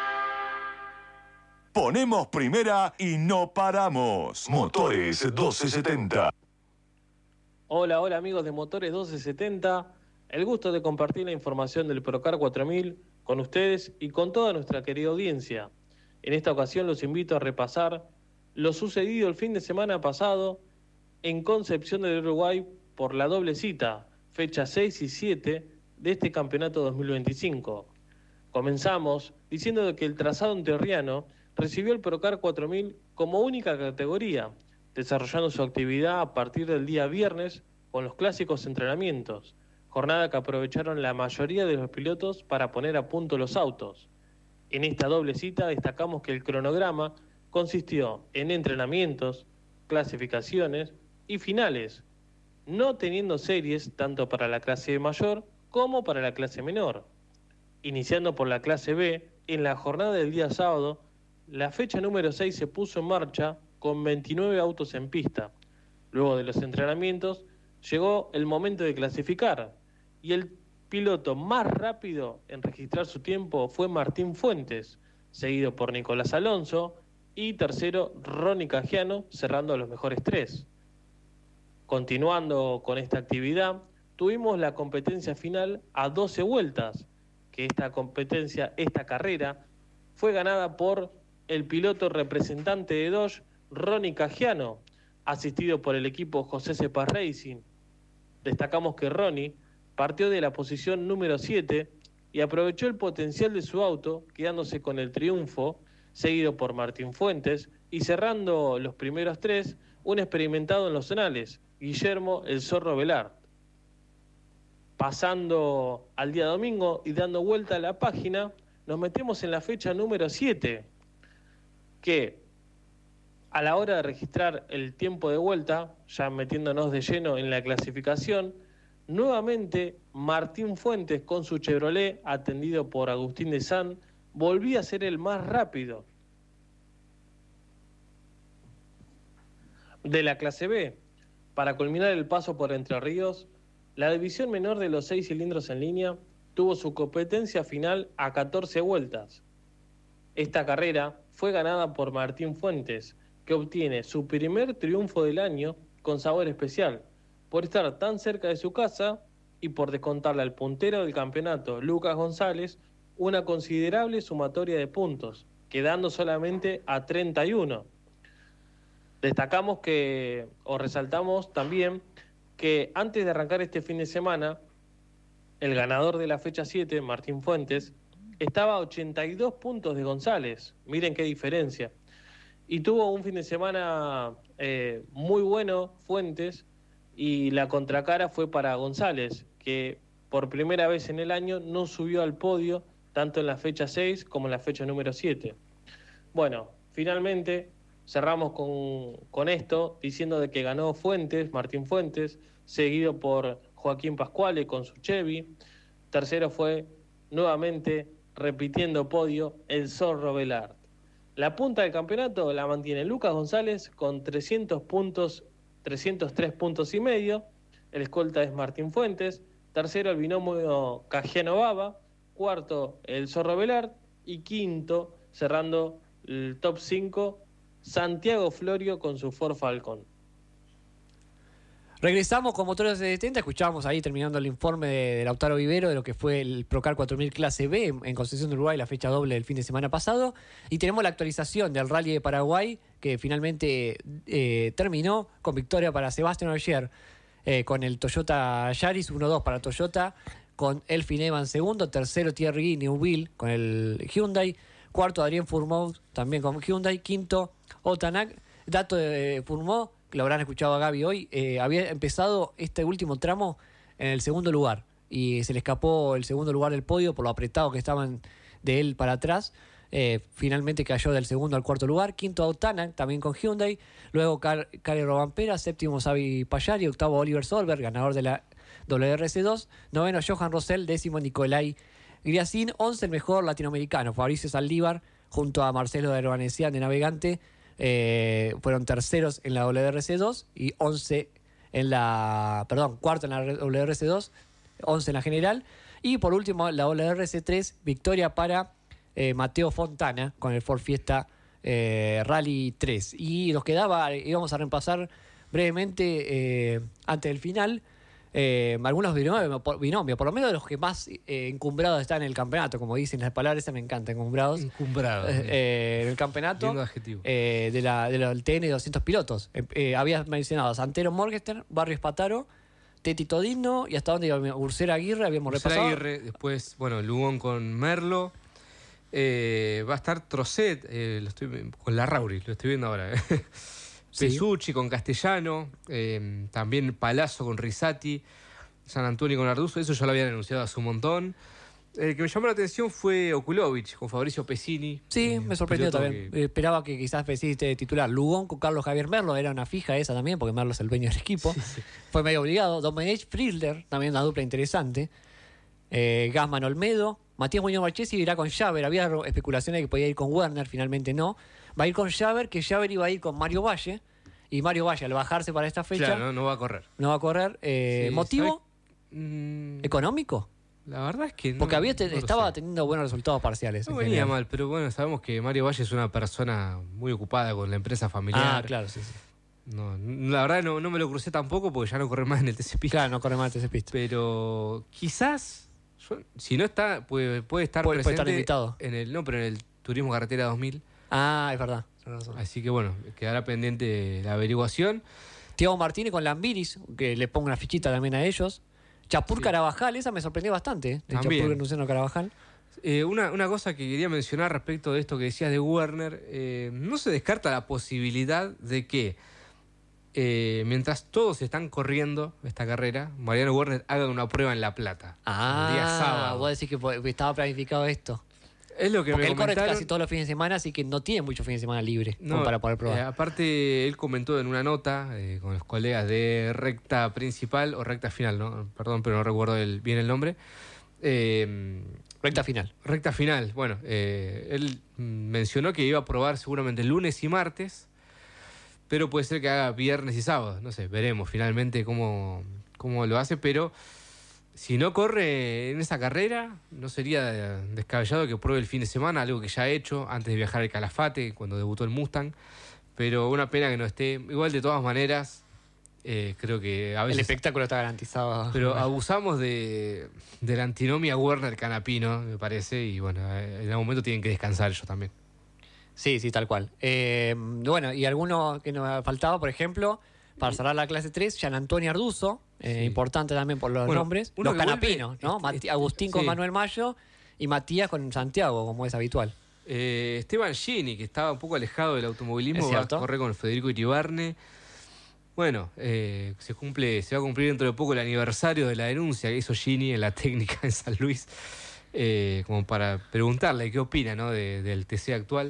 B: Ponemos primera y no paramos. Motores 1270.
U: Hola amigos de Motores 1270. El gusto de compartir la información del Procar 4000 con ustedes y con toda nuestra querida audiencia. En esta ocasión los invito a repasar lo sucedido el fin de semana pasado en Concepción del Uruguay por la doble cita, fecha 6 y 7 de este campeonato 2025. Comenzamos diciendo que el trazado entrerriano recibió el Procar 4000 como única categoría, desarrollando su actividad a partir del día viernes con los clásicos entrenamientos, jornada que aprovecharon la mayoría de los pilotos para poner a punto los autos. En esta doble cita destacamos que el cronograma consistió en entrenamientos, clasificaciones y finales, no teniendo series tanto para la clase mayor como para la clase menor. Iniciando por la clase B, en la jornada del día sábado, la fecha número 6 se puso en marcha con 29 autos en pista. Luego de los entrenamientos, llegó el momento de clasificar y el piloto más rápido en registrar su tiempo fue Martín Fuentes, seguido por Nicolás Alonso y tercero Ronnie Caggiano, cerrando los mejores 3. Continuando con esta actividad, tuvimos la competencia final a 12 vueltas, que esta carrera, fue ganada por el piloto representante de Dodge, Ronnie Caggiano, asistido por el equipo José Cepaz Racing. Destacamos que Ronnie partió de la posición número 7 y aprovechó el potencial de su auto, quedándose con el triunfo, seguido por Martín Fuentes, y cerrando los primeros 3, un experimentado en los zonales, Guillermo el Zorro Velart. Pasando al día domingo y dando vuelta a la página, nos metemos en la fecha número 7, que a la hora de registrar el tiempo de vuelta, ya metiéndonos de lleno en la clasificación, nuevamente Martín Fuentes con su Chevrolet, atendido por Agustín de San, volvía a ser el más rápido. De la clase B, para culminar el paso por Entre Ríos, la división menor de los 6 cilindros en línea tuvo su competencia final a 14 vueltas. Esta carrera fue ganada por Martín Fuentes, que obtiene su primer triunfo del año con sabor especial, por estar tan cerca de su casa y por descontarle al puntero del campeonato, Lucas González, una considerable sumatoria de puntos, quedando solamente a 31. Destacamos resaltamos también que antes de arrancar este fin de semana, el ganador de la fecha 7, Martín Fuentes, estaba a 82 puntos de González. Miren qué diferencia. Y tuvo un fin de semana muy bueno Fuentes, y la contracara fue para González, que por primera vez en el año no subió al podio, tanto en la fecha 6 como en la fecha número 7. Bueno, finalmente cerramos con esto, diciendo de que ganó Fuentes, Martín Fuentes, seguido por Joaquín Pascuale con su Chevy. Tercero fue, nuevamente, repitiendo podio, el Zorro Velart. La punta del campeonato la mantiene Lucas González con 303 puntos y medio. El escolta es Martín Fuentes. Tercero, el binomio Caggiano Baba. Cuarto, el Zorro Velart. Y quinto, cerrando el top 5, Santiago Florio con su Ford Falcon.
A: Regresamos con Motores de 70, escuchábamos ahí terminando el informe de Lautaro Vivero de lo que fue el Procar 4000 clase B en Concepción de Uruguay, la fecha doble del fin de semana pasado, y tenemos la actualización del Rally de Paraguay, que finalmente terminó con victoria para Sebastián Ogier, con el Toyota Yaris, 1-2 para Toyota, con Elfin Evans segundo, tercero Thierry Neuville con el Hyundai, cuarto Adrien Fourmaux también con Hyundai, quinto Otanak. Dato de Fourmaux, que lo habrán escuchado a Gaby hoy, había empezado este último tramo en el segundo lugar y se le escapó el segundo lugar del podio por lo apretado que estaban de él para atrás. Finalmente cayó del segundo al cuarto lugar. Quinto Otanak, también con Hyundai. Luego Kare Robampera, séptimo Xavi Payari, octavo Oliver Solberg, ganador de la WRC2. Noveno Johan Rosell, décimo Nicolai Griacin. 11 el mejor latinoamericano, Fabricio Saldívar, junto a Marcelo de Urbanesian de Navegante. Fueron terceros en la WRC2 y 11 en la... Perdón, cuarto en la WRC2, 11 en la general. Y por último, la WRC3, victoria para Mateo Fontana con el Ford Fiesta Rally 3. Y nos quedaba, íbamos a repasar brevemente antes del final algunos binomios, por lo menos de los que más encumbrados están en el campeonato, como dicen las palabras, esa me encanta, encumbrados.
D: Encumbrados.
A: En el campeonato del TN 200 pilotos. Habías mencionado a Santero Morgenstern, Barrio Espataro, Teti Todino, y hasta donde iba Ursera Aguirre, habíamos repasado.
D: Aguirre, después, Lugón con Merlo. Va a estar Trocet, con la Rauri, lo estoy viendo ahora.
A: Sí.
D: Pesucci con Castellano, también Palazzo con Risati, San Antonio con Arduzo, eso ya lo habían anunciado hace un montón. El que me llamó la atención fue Okulovic con Fabricio Pesini.
A: Sí, me sorprendió
D: piloto
A: también. Esperaba que quizás Pesini esté titular. Lugón con Carlos Javier Merlo, era una fija esa también, porque Merlo es el dueño del equipo. Fue medio obligado. Domenech Friedler, también una dupla interesante. Gassman Olmedo. Matías Muñoz Marchesi irá con Javer. Había especulaciones de que podía ir con Werner, finalmente no. Va a ir con Javer, que Javer iba a ir con Mario Valle. Y Mario Valle, al bajarse para esta fecha...
D: Claro, no va a correr.
A: No va a correr. ¿Motivo? ¿Económico?
D: La verdad es que no.
A: Porque
D: lo
A: estaba
D: sé.
A: teniendo buenos resultados parciales.
D: No
A: en
D: venía
A: general.
D: mal, pero bueno, sabemos que Mario Valle es una persona muy ocupada con la empresa familiar.
A: Ah, claro, sí.
D: No, la verdad no me lo crucé tampoco porque ya no corre más en el TC Pista.
A: Claro, no corre más en el TC Pista.
D: Pero quizás, si no está, puede estar
A: Puede
D: presente
A: estar invitado.
D: en el Turismo Carretera 2000.
A: Ah, es verdad.
D: Así que bueno, quedará pendiente la averiguación.
A: Thiago Martínez con Lambiris, que le pongo una fichita también a ellos. Chapur Carabajal, esa me sorprendió bastante. De
D: También.
A: Chapur Luciano Carabajal.
D: Una cosa que quería mencionar respecto de esto que decías de Werner, no se descarta la posibilidad de que mientras todos están corriendo esta carrera, Mariano Werner haga una prueba en La Plata. El día sábado.
A: Vos decís que estaba planificado esto.
D: Es lo que
A: Porque
D: me
A: él corre
D: comentaron.
A: casi todos los fines de semana, así que no tiene muchos fines de semana libre para poder probar.
D: Aparte, él comentó en una nota con los colegas de recta principal o recta final, ¿no? Perdón, pero no recuerdo bien el nombre.
A: Recta final.
D: Recta final. Bueno, él mencionó que iba a probar seguramente lunes y martes, pero puede ser que haga viernes y sábado. No sé, veremos finalmente cómo lo hace, pero si no corre en esa carrera, no sería descabellado que pruebe el fin de semana, algo que ya ha hecho antes de viajar al Calafate, cuando debutó el Mustang. Pero una pena que no esté. Igual, de todas maneras, creo que a veces...
A: El espectáculo está garantizado.
D: Pero abusamos de la antinomia Werner-Canapino, me parece, y bueno, en algún momento tienen que descansar ellos también.
A: Sí, tal cual. Bueno, y alguno que nos faltaba, por ejemplo, para cerrar la clase 3, Gian Antonio Arduzo, importante también por los nombres. Los canapinos, ¿no? Agustín con Manuel Mayo y Matías con Santiago, como es habitual.
D: Esteban Gini, que estaba un poco alejado del automovilismo, va a correr con Federico Iribarne. Bueno, se va a cumplir dentro de poco el aniversario de la denuncia que hizo Gini en la técnica en San Luis, como para preguntarle qué opina, ¿no? del TC actual.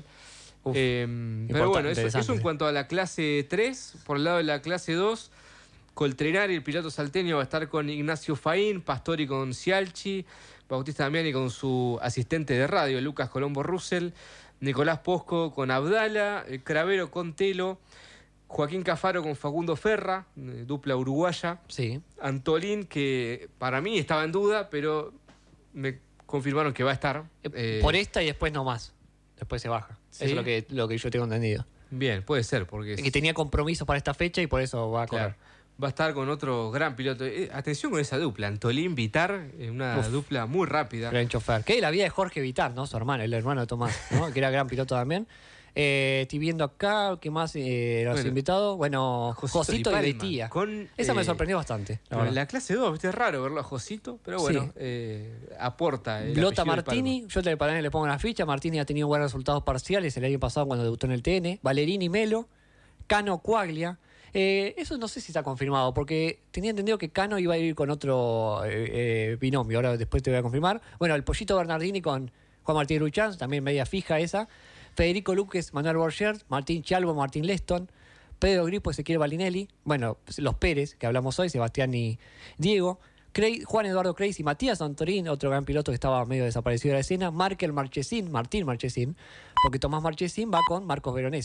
D: Pero bueno, eso en cuanto a la clase 3. Por el lado de la clase 2, Coltrenari, el piloto salteño, va a estar con Ignacio Faín, Pastori con Cialchi, Bautista Damiani con su asistente de radio, Lucas Colombo Russell, Nicolás Posco con Abdala, Cravero con Telo, Joaquín Cafaro con Facundo Ferra, dupla uruguaya.
A: Sí.
D: Antolín, que para mí estaba en duda, pero me confirmaron que va a estar.
A: Por esta y después no más. Después se baja.
D: ¿Sí?
A: Eso es lo que yo tengo entendido.
D: Bien, puede ser, porque...
A: Que tenía compromisos para esta fecha y por eso va a correr.
D: Claro. Va a estar con otro gran piloto. Atención con esa dupla, Antolín Vitar, una dupla muy rápida.
A: Gran chofer. Que es la vida de Jorge Vitar, ¿no? Su hermano, el hermano de Tomás, ¿no? Que era gran piloto también. Estoy viendo acá, ¿qué más los invitados? Bueno, Josito y Betía. Esa me sorprendió bastante.
D: La clase 2, ¿viste? Es raro verlo a Josito, pero bueno, aporta.
A: Blota Martini, yo le pongo una ficha. Martini ha tenido buenos resultados parciales el año pasado cuando debutó en el TN. Valerini Melo, Cano Quaglia. Eso no sé si está confirmado, porque tenía entendido que Cano iba a ir con otro binomio. Ahora después te voy a confirmar. Bueno, el Pollito Bernardini con Juan Martín Ruchanz, también media fija esa. Federico Luques, Manuel Borger, Martín Chalvo, Martín Leston, Pedro Gripo, Ezequiel Balinelli, bueno, los Pérez, que hablamos hoy, Sebastián y Diego, Juan Eduardo Creis y Matías Santorín, otro gran piloto que estaba medio desaparecido de la escena, Martín Marchesín, porque Tomás Marchesín va con Marcos Veronesi.